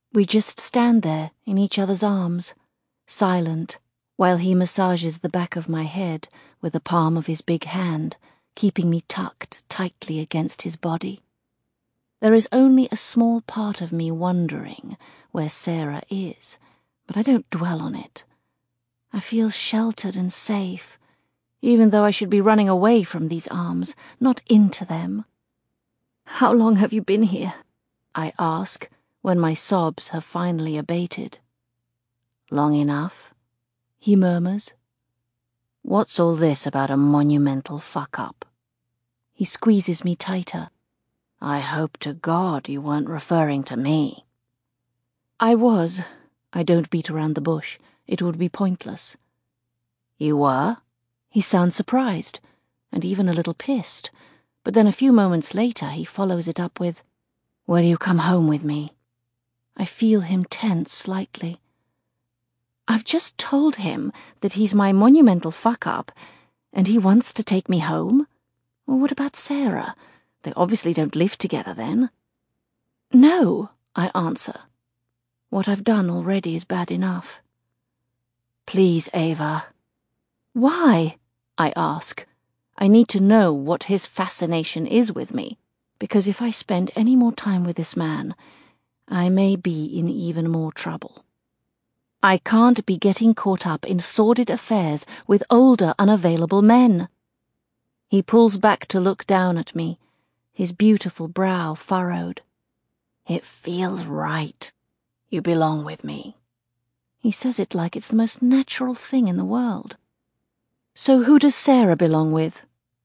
[SPEAKER 1] We just stand there in each other's arms, silent, while he massages the back of my head with the palm of his big hand, keeping me tucked tightly against his body. There is only a small part of me wondering where Sarah is, but I don't dwell on it. I feel sheltered and safe, even though I should be running away from these arms, not into them. "How long have you been here?" I ask, when my sobs have finally abated.
[SPEAKER 2] "Long enough,"
[SPEAKER 1] he murmurs.
[SPEAKER 2] "What's all this about a monumental fuck-up?"
[SPEAKER 1] He squeezes me tighter.
[SPEAKER 2] "I hope to God you weren't referring to me."
[SPEAKER 1] I was. I don't beat around the bush. It would be pointless.
[SPEAKER 2] "You were?"
[SPEAKER 1] He sounds surprised, and even a little pissed, but then a few moments later he follows it up with,
[SPEAKER 2] "Will you come home with me?"
[SPEAKER 1] I feel him tense slightly. I've just told him that he's my monumental fuck-up, and he wants to take me home? Well, what about Sarah? They obviously don't live together then. "No," I answer. What I've done already is bad enough.
[SPEAKER 2] "Please, Ava."
[SPEAKER 1] "Why?" I ask. I need to know what his fascination is with me, because if I spend any more time with this man, I may be in even more trouble. I can't be getting caught up in sordid affairs with older, unavailable men. He pulls back to look down at me, his beautiful brow furrowed.
[SPEAKER 2] "It feels right. You belong with me."
[SPEAKER 1] He says it like it's the most natural thing in the world. "So who does Sarah belong with?"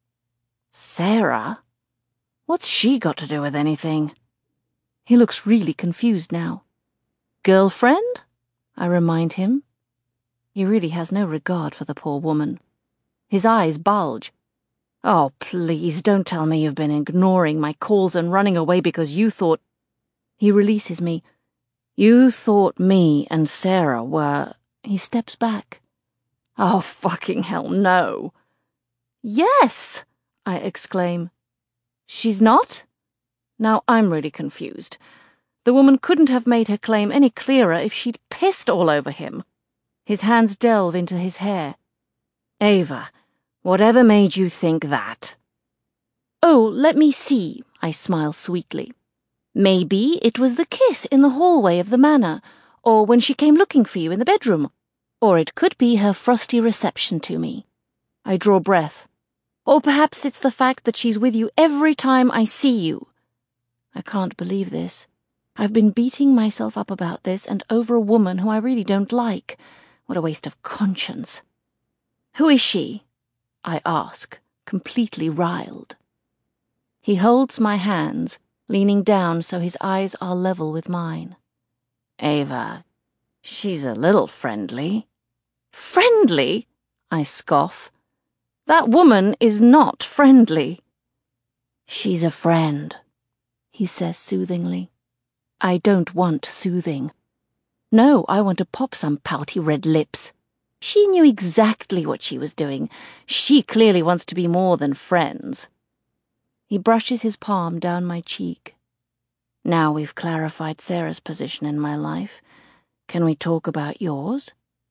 [SPEAKER 2] "Sarah? What's she got to do with anything?"
[SPEAKER 1] He looks really confused now. "Girlfriend?" I remind him. He really has no regard for the poor woman. His eyes bulge.
[SPEAKER 2] "Oh, please, don't tell me you've been ignoring my calls and running away because you thought—"
[SPEAKER 1] He releases me.
[SPEAKER 2] "You thought me and Sarah were—"
[SPEAKER 1] He steps back.
[SPEAKER 2] "Oh, fucking hell, no."
[SPEAKER 1] "Yes!" I exclaim. "She's not?" Now I'm really confused. The woman couldn't have made her claim any clearer if she'd pissed all over him. His hands delve into his hair.
[SPEAKER 2] "Ava, whatever made you think that?"
[SPEAKER 1] "Oh, let me see," I smile sweetly. "Maybe it was the kiss in the hallway of the manor, or when she came looking for you in the bedroom. Or it could be her frosty reception to me." I draw breath. "Or perhaps it's the fact that she's with you every time I see you." I can't believe this. I've been beating myself up about this and over a woman who I really don't like. What a waste of conscience. "Who is she?" I ask, completely riled. He holds my hands, leaning down so his eyes are level with mine.
[SPEAKER 2] "Ava, she's a little friendly."
[SPEAKER 1] "Friendly?" I scoff. "That woman is not friendly."
[SPEAKER 2] "She's a friend,"
[SPEAKER 1] he says soothingly. I don't want soothing. No, I want to pop some pouty red lips. She knew exactly what she was doing. She clearly wants to be more than friends. He brushes his palm down my cheek.
[SPEAKER 2] "Now we've clarified Sarah's position in my life, can we talk about yours?"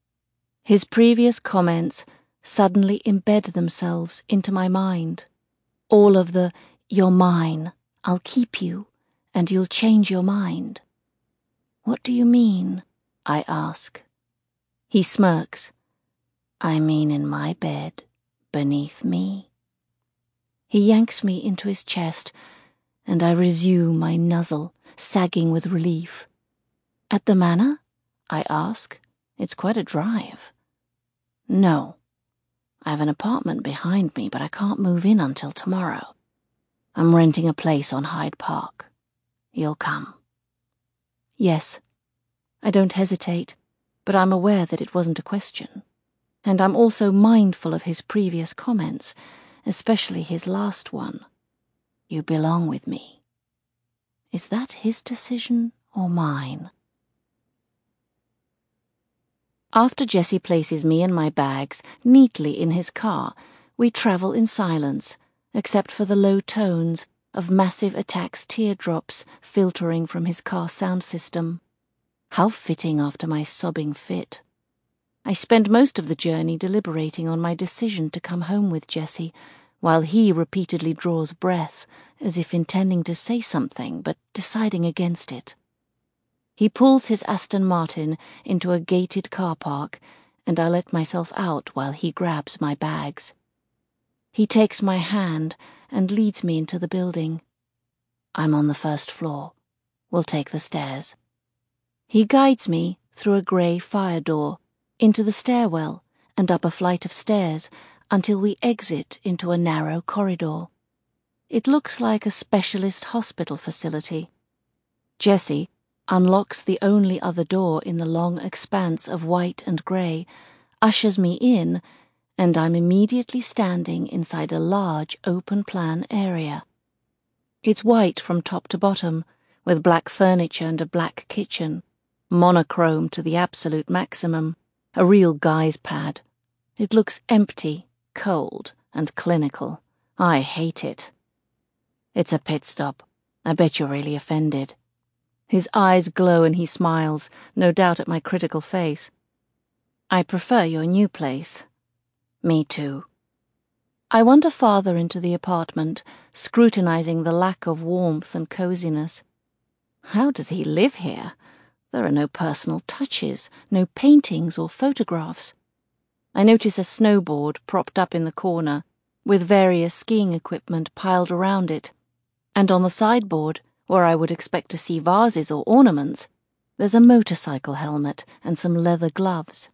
[SPEAKER 1] His previous comments suddenly embed themselves into my mind. All of the, "You're mine, I'll keep you, and you'll change your mind." "What do you mean?" I ask. He smirks.
[SPEAKER 2] "I mean in my bed, beneath me."
[SPEAKER 1] He yanks me into his chest, and I resume my nuzzle, sagging with relief. "At the manor?" I ask. It's quite a drive.
[SPEAKER 2] "No. I have an apartment behind me, but I can't move in until tomorrow. I'm renting a place on Hyde Park. You'll come?"
[SPEAKER 1] "Yes." I don't hesitate, but I'm aware that it wasn't a question. And I'm also mindful of his previous comments, especially his last one.
[SPEAKER 2] "You belong with me."
[SPEAKER 1] Is that his decision or mine? After Jesse places me and my bags neatly in his car, we travel in silence, except for the low tones of Massive Attack's teardrops filtering from his car sound system. How fitting after my sobbing fit. I spend most of the journey deliberating on my decision to come home with Jessie, while he repeatedly draws breath, as if intending to say something, but deciding against it. He pulls his Aston Martin into a gated car park, and I let myself out while he grabs my bags. He takes my hand and leads me into the building. I'm on the first floor. We'll take the stairs. He guides me through a grey fire door, into the stairwell, and up a flight of stairs until we exit into a narrow corridor. It looks like a specialist hospital facility. Jessie unlocks the only other door in the long expanse of white and grey, ushers me in, and I'm immediately standing inside a large open-plan area. It's white from top to bottom, with black furniture and a black kitchen, monochrome to the absolute maximum, a real guy's pad. It looks empty, cold, and clinical. I hate it. It's a pit stop. I bet you're really offended. His eyes glow and he smiles, no doubt at my critical face. I prefer your new place. Me too. I wander farther into the apartment, scrutinizing the lack of warmth and coziness. How does he live here? There are no personal touches, no paintings or photographs. I notice a snowboard propped up in the corner, with various skiing equipment piled around it, and on the sideboard, where I would expect to see vases or ornaments, there's a motorcycle helmet and some leather gloves.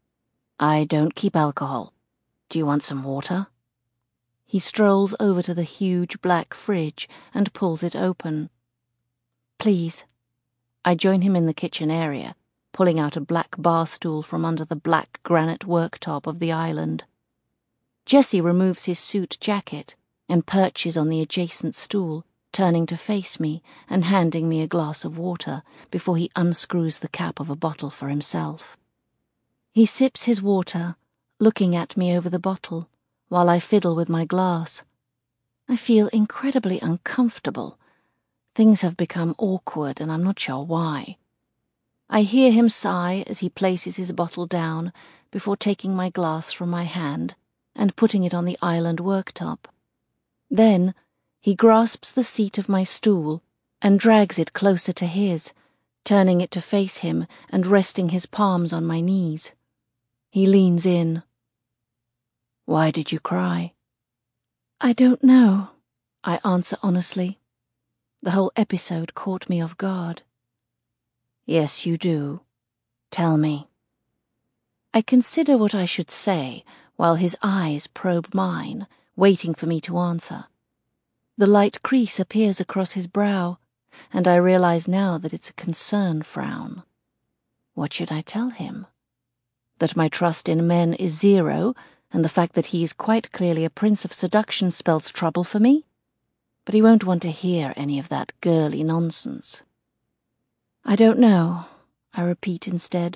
[SPEAKER 1] I don't keep alcohol. Do you want some water? He strolls over to the huge black fridge and pulls it open. Please. I join him in the kitchen area, pulling out a black bar stool from under the black granite worktop of the island. Jessie removes his suit jacket and perches on the adjacent stool, turning to face me and handing me a glass of water before he unscrews the cap of a bottle for himself. He sips his water, looking at me over the bottle, while I fiddle with my glass. I feel incredibly uncomfortable. Things have become awkward, and I'm not sure why. I hear him sigh as he places his bottle down before taking my glass from my hand and putting it on the island worktop. Then he grasps the seat of my stool and drags it closer to his, turning it to face him and resting his palms on my knees. He leans in. Why did you cry? I don't know, I answer honestly. The whole episode caught me off guard. Yes, you do. Tell me. I consider what I should say while his eyes probe mine, waiting for me to answer. The light crease appears across his brow, and I realize now that it's a concerned frown. What should I tell him? That my trust in men is zero, and the fact that he is quite clearly a prince of seduction spells trouble for me? But he won't want to hear any of that girly nonsense. I don't know, I repeat instead.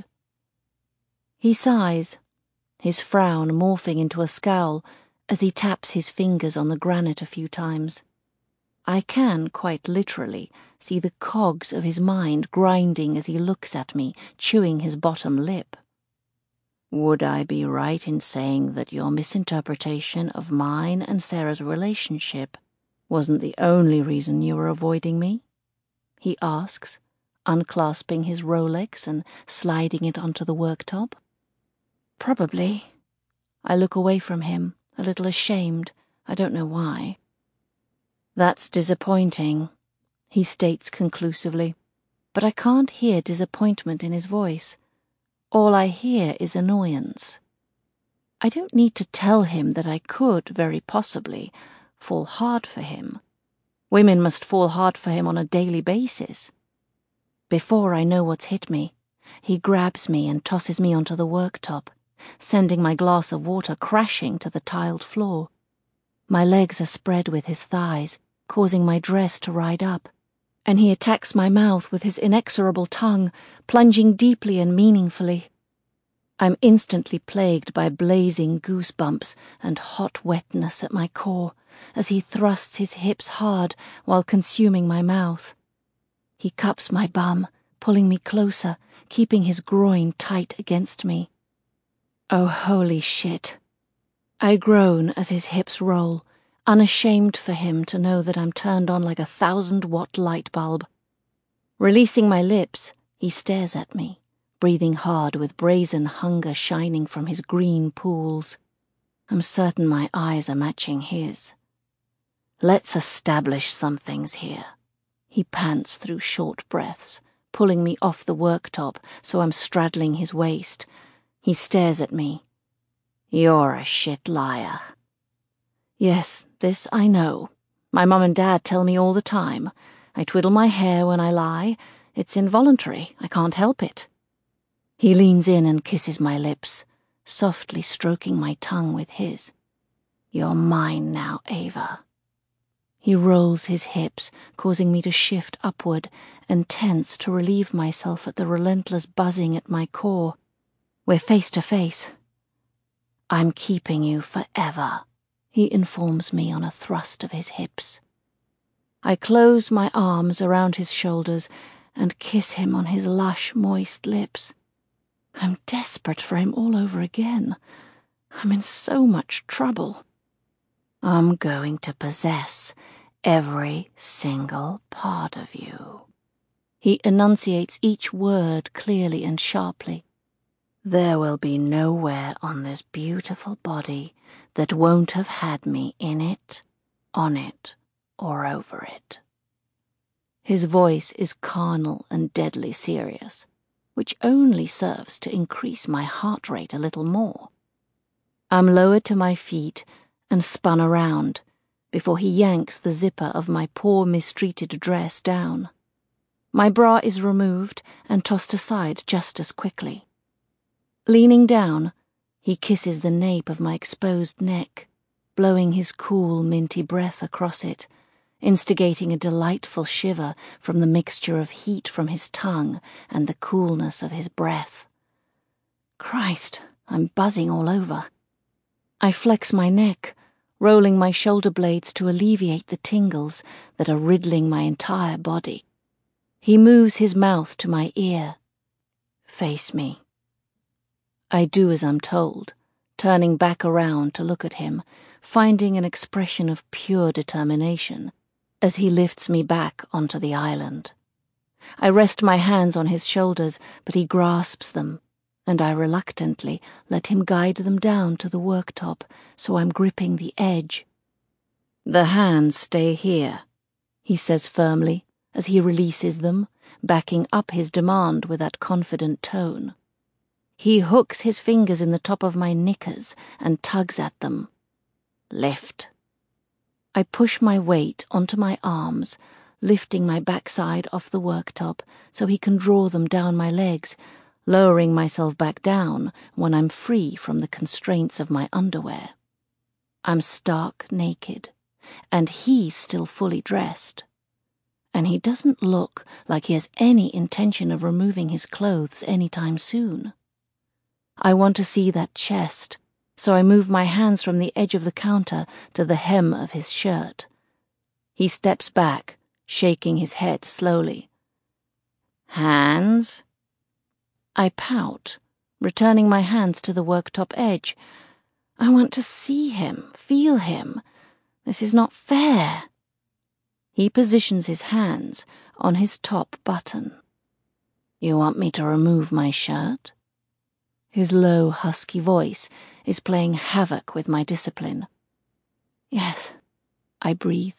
[SPEAKER 1] He sighs, his frown morphing into a scowl as he taps his fingers on the granite a few times. I can, quite literally, see the cogs of his mind grinding as he looks at me, chewing his bottom lip. Would I be right in saying that your misinterpretation of mine and Sarah's relationship wasn't the only reason you were avoiding me? He asks, unclasping his Rolex and sliding it onto the worktop. Probably. I look away from him, a little ashamed. I don't know why. That's disappointing, he states conclusively, but I can't hear disappointment in his voice. All I hear is annoyance. I don't need to tell him that I could, very possibly, fall hard for him. Women must fall hard for him on a daily basis. Before I know what's hit me, he grabs me and tosses me onto the worktop, sending my glass of water crashing to the tiled floor. My legs are spread with his thighs, causing my dress to ride up, and he attacks my mouth with his inexorable tongue, plunging deeply and meaningfully. I'm instantly plagued by blazing goosebumps and hot wetness at my core as he thrusts his hips hard while consuming my mouth. He cups my bum, pulling me closer, keeping his groin tight against me. Oh, holy shit. I groan as his hips roll, unashamed for him to know that I'm turned on like a 1,000-watt light bulb. Releasing my lips, he stares at me, breathing hard with brazen hunger shining from his green pools. I'm certain my eyes are matching his. Let's establish some things here. He pants through short breaths, pulling me off the worktop so I'm straddling his waist. He stares at me. You're a shit liar. Yes, this I know. My mum and dad tell me all the time. I twiddle my hair when I lie. It's involuntary. I can't help it. He leans in and kisses my lips, softly stroking my tongue with his. You're mine now, Ava. He rolls his hips, causing me to shift upward and tense to relieve myself at the relentless buzzing at my core. We're face to face. I'm keeping you forever, he informs me on a thrust of his hips. I close my arms around his shoulders and kiss him on his lush, moist lips. I'm desperate for him all over again. I'm in so much trouble. I'm going to possess every single part of you. He enunciates each word clearly and sharply. There will be nowhere on this beautiful body that won't have had me in it, on it, or over it. His voice is carnal and deadly serious, which only serves to increase my heart rate a little more. I'm lowered to my feet and spun around before he yanks the zipper of my poor mistreated dress down. My bra is removed and tossed aside just as quickly. Leaning down, he kisses the nape of my exposed neck, blowing his cool, minty breath across it, instigating a delightful shiver from the mixture of heat from his tongue and the coolness of his breath. Christ, I'm buzzing all over. I flex my neck, rolling my shoulder blades to alleviate the tingles that are riddling my entire body. He moves his mouth to my ear. Face me. I do as I'm told, turning back around to look at him, finding an expression of pure determination as he lifts me back onto the island. I rest my hands on his shoulders, but he grasps them, and I reluctantly let him guide them down to the worktop so I'm gripping the edge. The hands stay here, he says firmly as he releases them, backing up his demand with that confident tone. He hooks his fingers in the top of my knickers and tugs at them. Lift. I push my weight onto my arms, lifting my backside off the worktop so he can draw them down my legs, lowering myself back down when I'm free from the constraints of my underwear. I'm stark naked, and he's still fully dressed. And he doesn't look like he has any intention of removing his clothes anytime soon. I want to see that chest, so I move my hands from the edge of the counter to the hem of his shirt. He steps back, shaking his head slowly. Hands? I pout, returning my hands to the worktop edge. I want to see him, feel him. This is not fair. He positions his hands on his top button. You want me to remove my shirt? His low, husky voice is playing havoc with my discipline. Yes, I breathe.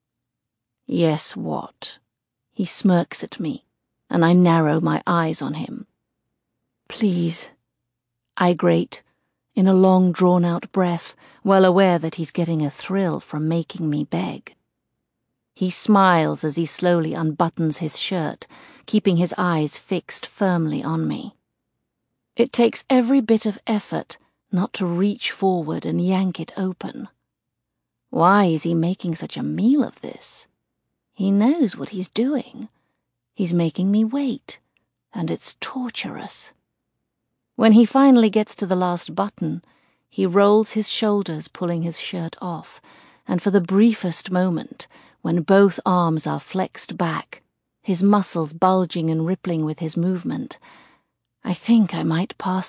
[SPEAKER 1] Yes, what? He smirks at me, and I narrow my eyes on him. Please, I grate, in a long drawn-out breath, well aware that he's getting a thrill from making me beg. He smiles as he slowly unbuttons his shirt, keeping his eyes fixed firmly on me. It takes every bit of effort not to reach forward and yank it open. Why is he making such a meal of this? He knows what he's doing. He's making me wait, and it's torturous. When he finally gets to the last button, he rolls his shoulders, pulling his shirt off, and for the briefest moment, when both arms are flexed back, his muscles bulging and rippling with his movement. I think I might pass